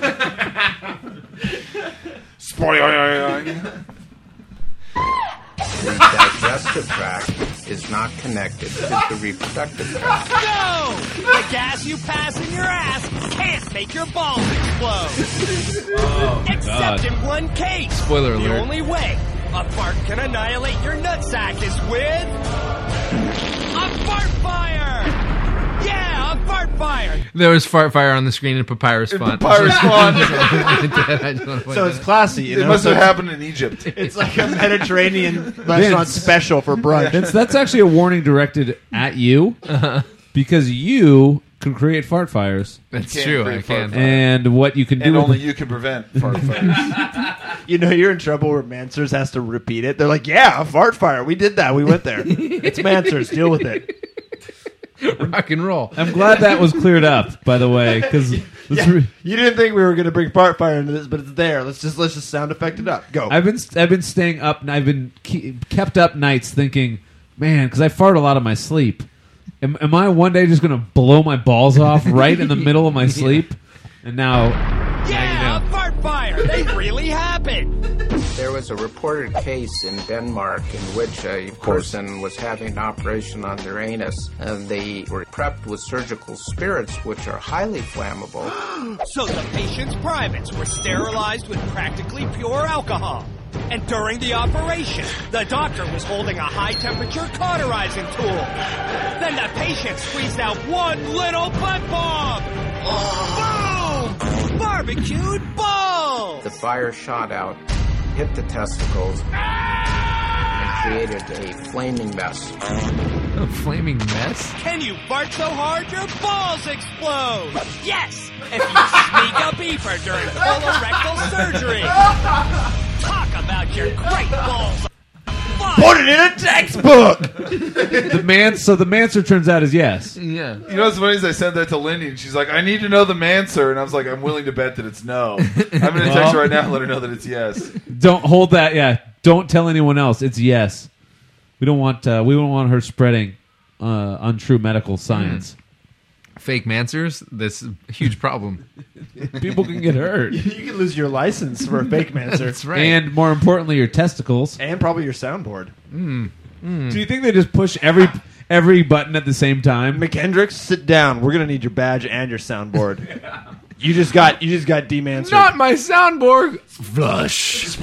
The digestive tract is not connected to the reproductive tract. No! The gas you pass in your ass can't make your balls explode. Except in one case. Spoiler The alert. only way a fart can annihilate your nutsack is with a fart fire! Yeah, a fart fire! There was fart fire on the screen in papyrus font. Papyrus font. So it's classy. You It know? must have So happened in Egypt. it's like a Mediterranean restaurant special for brunch. Vince, that's actually a warning directed at you because you can create fart fires. That's Can't true, I create fart can. fire. And what you can do And with only you can prevent fart fires. You know you're in trouble where Mansers has to repeat it. They're like, yeah, a fart fire. We did that. We went there. It's Mansers. Deal with it. Rock and roll. I'm glad that was cleared up, by the way, because You didn't think we were going to bring fart fire into this, but it's there. Let's just sound effect it up. Go. I've been staying up, and I've been kept up nights thinking, man, because I fart a lot of my sleep. Am I one day just going to blow my balls off right in the middle of my sleep? And now, Yeah, fart fire. They really happened. There was a reported case in Denmark in which a person was having an operation on their anus, and they were prepped with surgical spirits, which are highly flammable. So the patient's privates were sterilized with practically pure alcohol. And during the operation, the doctor was holding a high-temperature cauterizing tool. Then the patient squeezed out one little butt bomb. Boom! Barbecued balls! The fire shot out, hit the testicles, and created a flaming mess. A flaming mess? Can you fart so hard your balls explode? Yes! If you sneak a beeper during colorectal surgery. Talk about your great balls. Put it in a textbook. the answer turns out is yes. Yeah. You know what's funny is I sent that to Lindy, and she's like, I need to know the answer. And I was like, I'm willing to bet that it's no. I'm going to text her right now and let her know that it's yes. Don't hold that. Yeah, don't tell anyone else. It's yes. We don't want her spreading untrue medical science. Fake mansers. That's a huge problem. People can get hurt. You can lose your license for a fake mancer. That's right. And more importantly, your testicles. And probably your soundboard. Do you think they just push every button at the same time? McKendricks, sit down. We're gonna need your badge and your soundboard. You just got demancered. Not my soundboard. Flush.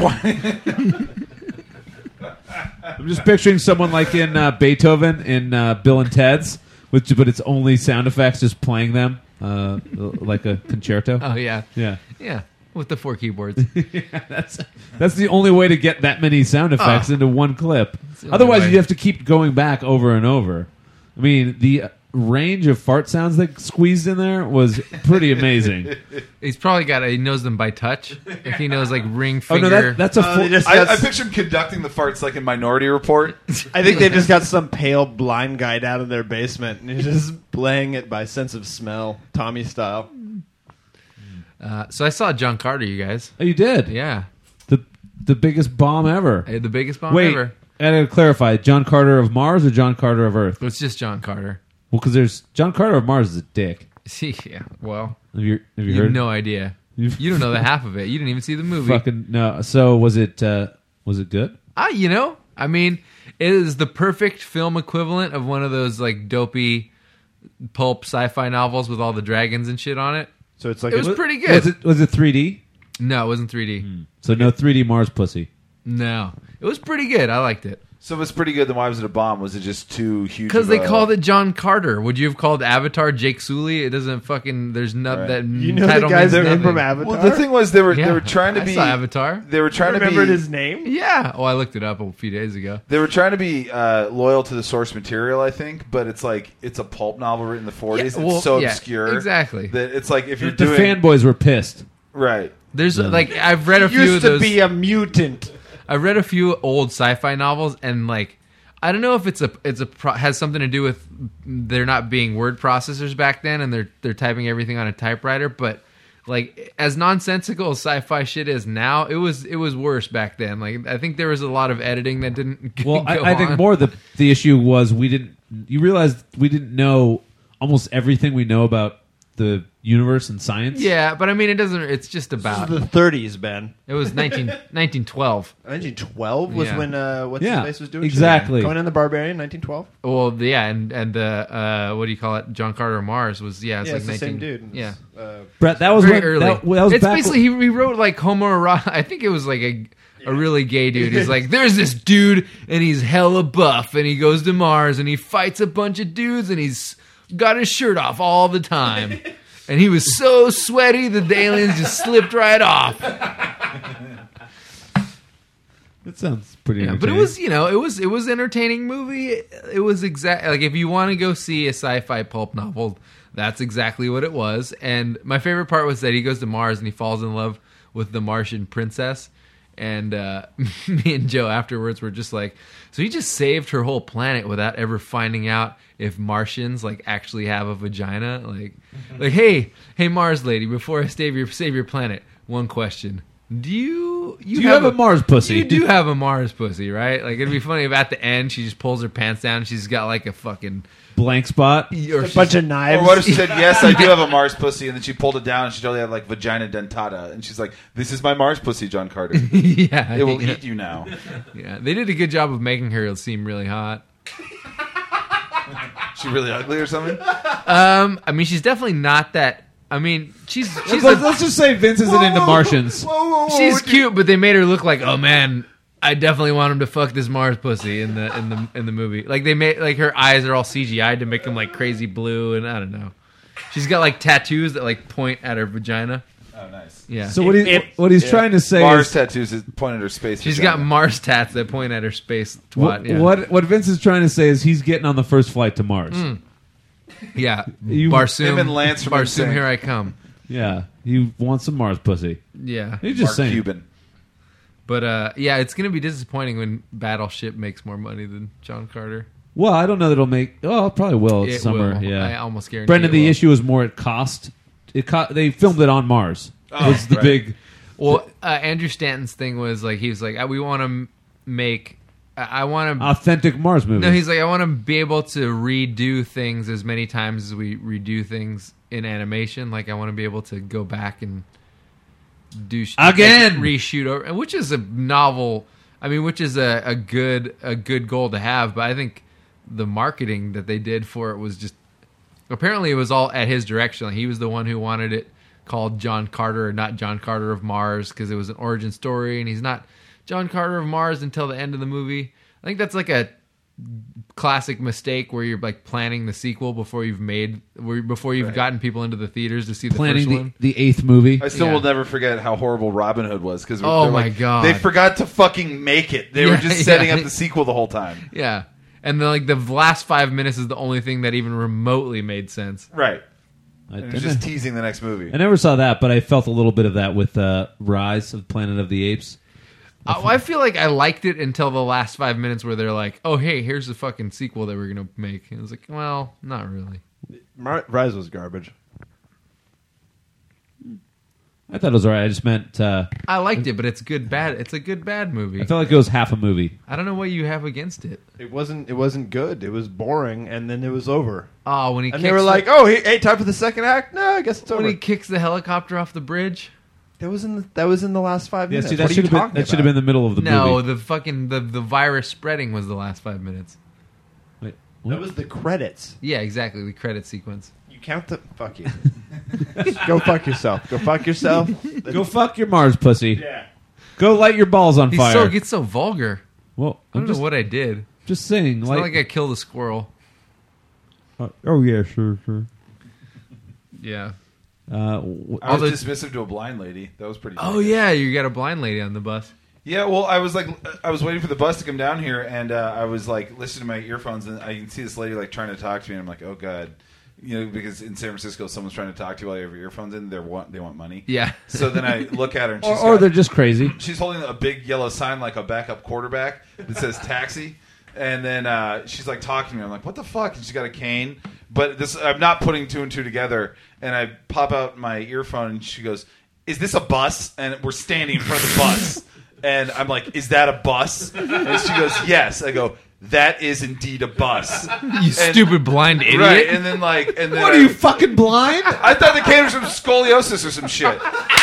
I'm just picturing someone like in Beethoven in Bill and Ted's, but it's only sound effects just playing them like a concerto. Oh yeah. Yeah. With the 4 keyboards. That's the only way to get that many sound effects into one clip. the only Otherwise, way. you have to keep going back over and over. I mean, the range of fart sounds that squeezed in there was pretty amazing. He's probably he knows them by touch. If he knows like ring Oh finger. no, that's a full. I picture him conducting the farts like in Minority Report. I think they just got some pale blind guy down in their basement, and he's just playing it by sense of smell, Tommy style. So I saw John Carter, you guys. Oh, you did? Yeah. The biggest bomb ever. The biggest bomb Wait, ever. I gotta clarify. John Carter of Mars or John Carter of Earth? It's just John Carter. Well, because there's John Carter of Mars is a dick. Yeah. Well, Have you you heard? have no idea. You don't know the half of it. You didn't even see the movie. Fucking no. So was it good? I mean, it is the perfect film equivalent of one of those like dopey pulp sci-fi novels with all the dragons and shit on it. So it's like it was pretty good. Was it 3D? No, it wasn't 3D. So no 3D Mars pussy. No, it was pretty good. I liked it. So if it's pretty good, then why was it a bomb? Was it just too huge? Because they called it John Carter. Would you have called Avatar Jake Sully? It doesn't fucking. There's nothing that. You know title the guys means that are in nothing. from Avatar? Well, the thing was they were Yeah, trying to I be saw Avatar. They were trying to be. Remembered his name? Yeah. Oh, I looked it up a few days ago. They were trying to be loyal to the source material, I think, but it's like it's a pulp novel written in the 40s. Yeah, well, it's so yeah, obscure, exactly. that it's like if you're The doing fanboys were pissed. right. There's like I've read a few Used of to those. be a mutant. I read a few old sci-fi novels, and like I don't know if has something to do with there not being word processors back then, and they're typing everything on a typewriter. But like as nonsensical as sci-fi shit is now, it was worse back then. Like I think there was a lot of editing that didn't. Well, go I think on. more the issue was you realized we didn't know almost everything we know about the universe and science. Yeah, but I mean, it doesn't. It's just about. This is the 30s, Ben. It was 1912. 1912 was Yeah. when what's Yeah, his face was doing exactly. shit? Conan the Barbarian, 1912. Well, yeah, and what do you call it? John Carter of Mars was it's Yeah, like it's the 19. same dude. Yeah. Brett, that was Very when, early. That was it's back basically he wrote like homoerotic. I think it was like a really gay dude. He's like, there's this dude and he's hella buff and he goes to Mars and he fights a bunch of dudes and he's got his shirt off all the time. And he was so sweaty that the aliens just slipped right off. That sounds pretty. Yeah, but it entertaining. was it was entertaining movie. It was exact like if you want to go see a sci-fi pulp novel, that's exactly what it was. And my favorite part was that he goes to Mars and he falls in love with the Martian princess, And me and Joe afterwards were just like, so he just saved her whole planet without ever finding out if Martians like actually have a vagina. Like, hey Mars lady, before I save your planet, one question: Do you have a Mars pussy? You do have a Mars pussy, right? Like, it'd be funny if at the end she just pulls her pants down and she's got like a fucking blank spot, or a bunch of knives. Or what if she said, yes, I do have a Mars pussy, and then she pulled it down and she totally had like vagina dentata, and she's like, this is my Mars pussy, John Carter. Yeah, it will eat you now. Yeah, they did a good job of making her seem really hot. She really ugly or something? I mean, she's definitely not that. I mean, she's let's just say Vince isn't into Martians. She's cute, but they made her look like, oh man, I definitely want him to fuck this Mars pussy in the movie. Like, they made like her eyes are all CGI'd to make them like crazy blue, and I don't know. She's got like tattoos that like point at her vagina. Oh, nice. Yeah. So what he's trying to say Mars is tattoos is point at her space. She's vagina. got Mars tats that point at her space twat. Yeah. what Vince is trying to say is he's getting on the first flight to Mars. Yeah, You- Barsoom, Him and Lance from Barsoom, NSYNC. here I come. Yeah, you want some Mars pussy. Yeah, He's just Mark saying. Cuban. but yeah, it's gonna be disappointing when Battleship makes more money than John Carter. Well, I don't know that it'll make. Oh, it probably will. It's It summer. will. Yeah, I almost guarantee Brendan, it the will. issue is more it cost. They filmed it on Mars. Oh, was the right. big. Well, Andrew Stanton's thing was like he was like, we want to make. I want to. Authentic Mars movie. No, he's like, I want to be able to redo things as many times as we redo things in animation. Like, I want to be able to go back and do Again! reshoot over, which is a novel. I mean, which is a good goal to have. But I think the marketing that they did for it was just apparently it was all at his direction. Like, he was the one who wanted it called John Carter, not John Carter of Mars, because it was an origin story, and he's not John Carter of Mars until the end of the movie. I think that's like a classic mistake where you're like planning the sequel before you've gotten people into the theaters to see the planning first one. the eighth movie. I still Yeah. will never forget how horrible Robin Hood was because Oh my God. they forgot to fucking make it. They were just setting up the sequel the whole time. Yeah, and then like the last 5 minutes is the only thing that even remotely made sense. Right. I, And it was just teasing the next movie. I never saw that, but I felt a little bit of that with Rise of Planet of the Apes. I feel like I liked it until the last 5 minutes where they're like, "Oh, hey, here's the fucking sequel that we're gonna make." And I was like, "Well, not really." Rise was garbage. I thought it was alright. I just meant I liked it, but it's good bad. It's a good bad movie. I felt like it was half a movie. I don't know what you have against it. It wasn't good. It was boring, and then it was over. Oh, when he And kicks they were like, "Oh, hey, time for the second act." No, I guess it's over. when he kicks the helicopter off the bridge. That was in the last 5 Yeah, minutes. see, What that are you should have been talking that should have been the middle of the No, movie. the fucking the virus spreading was the last 5 minutes. Wait, That was the credits. Yeah, exactly. The credit sequence. You count the fuck you. Go fuck yourself. Go fuck yourself. Go fuck your Mars pussy. Yeah. Go light your balls on He fire. gets so vulgar. Well, I don't I'm know what I did. just saying. It's not like I killed a squirrel. Oh yeah, sure. Yeah. I was Although- dismissive to a blind lady. That was pretty. Oh yeah, you got a blind lady on the bus. Yeah, well, I was waiting for the bus to come down here, and I was like listening to my earphones, and I can see this lady like trying to talk to me, and I'm like, oh god, because in San Francisco, someone's trying to talk to you while you have your earphones in. They want money. Yeah. So then I look at her, and Or they're just crazy. She's holding a big yellow sign like a backup quarterback that says taxi. And then she's like talking to me. I'm like, what the fuck? And she's got a cane. But I'm not putting two and two together. And I pop out my earphone and she goes, is this a bus? And we're standing in front of the bus. And I'm like, is that a bus? And she goes, yes. I go, that is indeed a bus. You stupid blind idiot. Right. And then What are you fucking blind? I thought the cane was from scoliosis or some shit.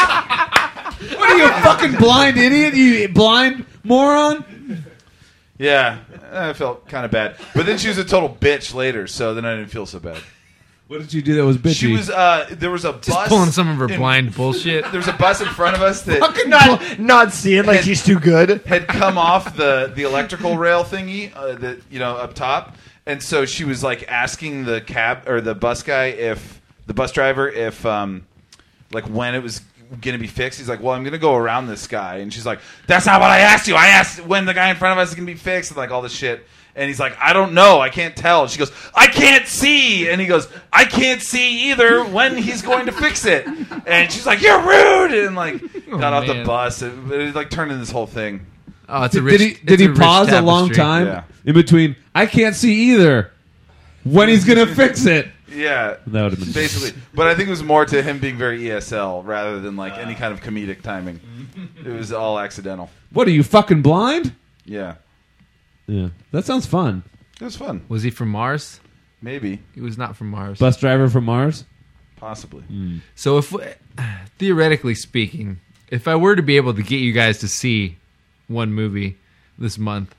What are you, a fucking blind idiot? You blind moron? Yeah, I felt kind of bad. But then she was a total bitch later, so then I didn't feel so bad. What did you do that was bitchy? She was, there was a Just bus. pulling some of her blind bullshit. There was a bus in front of us that not seeing like she's too good. had come off the electrical rail thingy, up top. And so she was like asking the cab or the bus guy the bus driver if when it was going to be fixed. He's like, well, I'm going to go around this guy. And she's like, that's not what I asked you. I asked when the guy in front of us is going to be fixed and like all this shit. And he's like, I don't know. I can't tell. She goes, I can't see. And he goes, I can't see either when he's going to fix it. And she's like, you're rude. And like got off the bus. It like turned into this whole thing. Oh, it's a rich. Did he pause a long time in between? I can't see either. When he's going to fix it. Yeah. That would have been basically. But I think it was more to him being very ESL rather than like any kind of comedic timing. It was all accidental. What, are you fucking blind? Yeah. Yeah. That sounds fun. It was fun. Was he from Mars? Maybe. He was not from Mars. Bus driver from Mars? Possibly. So if, theoretically speaking, if I were to be able to get you guys to see one movie this month,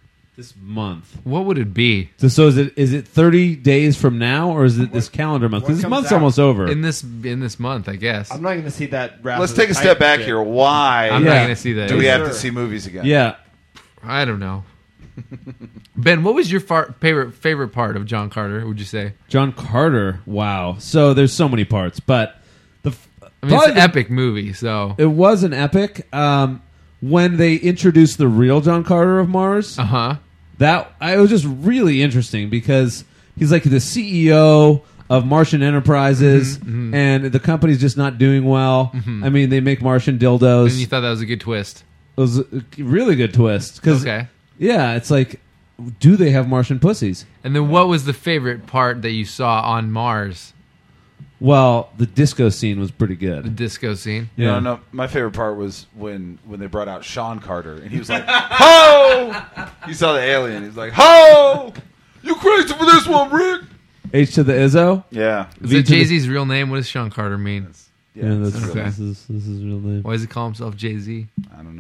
what would it be? So is it 30 days from now, or is it this calendar month? Because this month's almost over. In this month, I guess. I'm not going to see that. Let's take a step back here. Why? I'm not going to see that. Do we have to see movies again? Yeah. I don't know. Ben, what was your favorite part of John Carter, would you say? John Carter? Wow. So there's so many parts, but it's an epic movie, so. It was an epic. When they introduced the real John Carter of Mars, it was just really interesting because he's like the CEO of Martian Enterprises, and the company's just not doing well. I mean, they make Martian dildos. And you thought that was a good twist. It was a really good twist. Okay. Yeah, it's like, do they have Martian pussies? And then what was the favorite part that you saw on Mars? Well, the disco scene was pretty good. The disco scene? Yeah. No, my favorite part was when they brought out Sean Carter, and he was like, ho! You saw the alien. He's like, ho! You crazy for this one, Rick? H to the Izzo? Yeah. Is that Jay-Z's real name? What does Sean Carter mean? This is his real name. Why does he call himself Jay-Z? I don't know.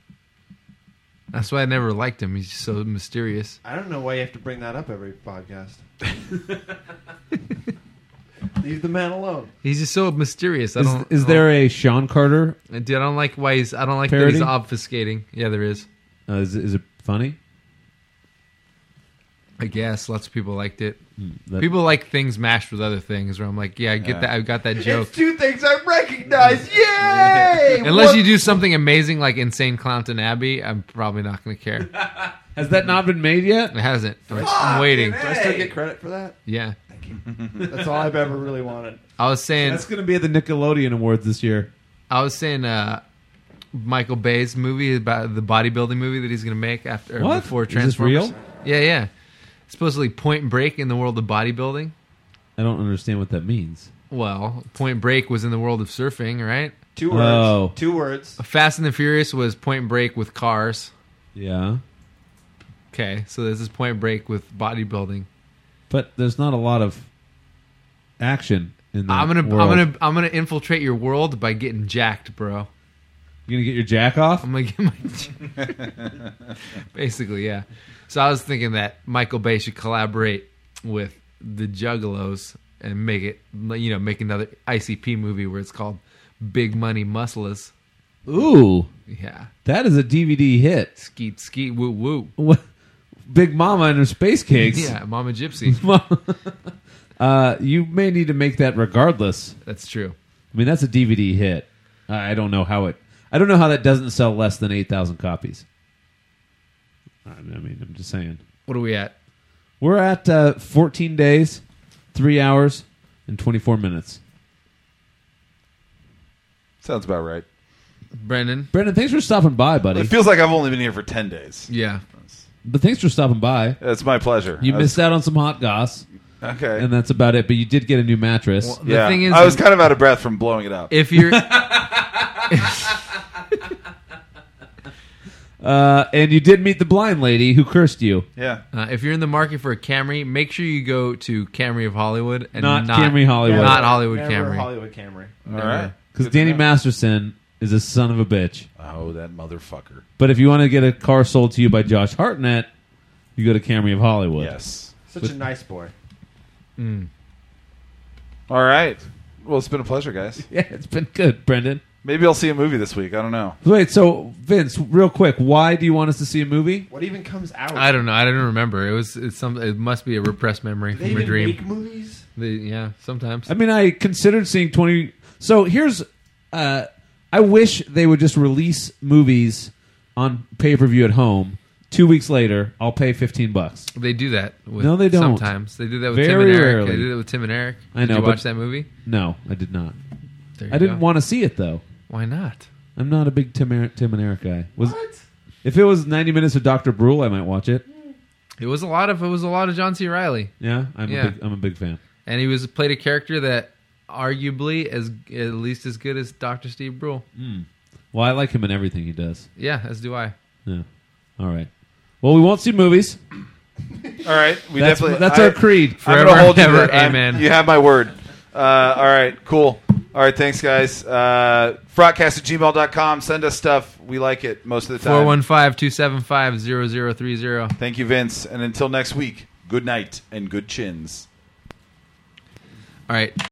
That's why I never liked him. He's just so mysterious. I don't know why you have to bring that up every podcast. Leave the man alone. He's just so mysterious. Is there a Sean Carter? Dude, I don't like why he's. I don't like parody? that he's obfuscating. Yeah, there is. Is it funny? I guess lots of people liked it. People like things mashed with other things. Where I'm like, yeah, I get that. I got that joke. It's two things I recognize. Yay! Unless you do something amazing like Insane Clownton Abbey, I'm probably not going to care. Has that not been made yet? It hasn't. I'm waiting. Do I still get credit for that? Yeah. Thank you. That's all I've ever really wanted. I was saying that's going to be at the Nickelodeon Awards this year. I was saying Michael Bay's movie about the bodybuilding movie that he's going to make before Transformers. Is this real? Yeah. Supposedly Point Break in the world of bodybuilding. I don't understand what that means. Well, Point Break was in the world of surfing, right? 2 words. Oh. 2 words. Fast and the Furious was Point Break with cars. Yeah. Okay, so this is Point Break with bodybuilding. But there's not a lot of action in that world. I'm gonna infiltrate your world by getting jacked, bro. You gonna get your jack off? I'm gonna get my basically, yeah. So I was thinking that Michael Bay should collaborate with the Juggalos and make another ICP movie where it's called Big Money Muscles. Ooh, yeah, that is a DVD hit. Skeet skeet woo woo. Big Mama and her space cakes. Yeah, Mama Gypsy. You may need to make that regardless. That's true. I mean, that's a DVD hit. I don't know how that doesn't sell less than 8,000 copies. I mean, I'm just saying. What are we at? We're at 14 days, 3 hours, and 24 minutes. Sounds about right. Brendan, thanks for stopping by, buddy. It feels like I've only been here for 10 days. Yeah. But thanks for stopping by. It's my pleasure. You missed out on some hot goss. Okay. And that's about it. But you did get a new mattress. Well, the thing is, I was kind of out of breath from blowing it up. If you're... and you did meet the blind lady who cursed you. Yeah. If you're in the market for a Camry, make sure you go to Camry of Hollywood and not Camry Hollywood. Not Hollywood Never Camry. Hollywood Camry. All right. Because Danny Masterson is a son of a bitch. Oh, that motherfucker. But if you want to get a car sold to you by Josh Hartnett, you go to Camry of Hollywood. Yes. Such a nice boy. All right. Well, it's been a pleasure, guys. Yeah, it's been good, Brendan. Maybe I'll see a movie this week. I don't know. Wait, so Vince, real quick, why do you want us to see a movie? What even comes out? I don't know. I don't remember. It must be a repressed memory Do they from a even dream. make movies? Yeah, sometimes. I mean, I considered seeing 20... So here's... I wish they would just release movies on pay-per-view at home 2 weeks later, I'll pay $15. They do that. With No, they don't. Sometimes they do that with Very Tim and Eric. rarely. They did it with Tim and Eric. I know. Did you but watch that movie? No, I did not. There you I didn't go. want to see it though. Why not? I'm not a big Tim and Eric guy. If it was 90 minutes of Dr. Brule, I might watch it. It was a lot of John C. Reilly. Yeah, I'm a big fan. And he played a character that arguably at least as good as Dr. Steve Brule. Well, I like him in everything he does. Yeah, as do I. Yeah. All right. Well, we won't see movies. All right, That's our creed. I'm going to hold you. Forever, to that. amen. You have my word. All right, cool. All right, thanks, guys. Frotcast@gmail.com. Send us stuff. We like it most of the time. 415-275-0030. Thank you, Vince. And until next week, good night and good chins. All right.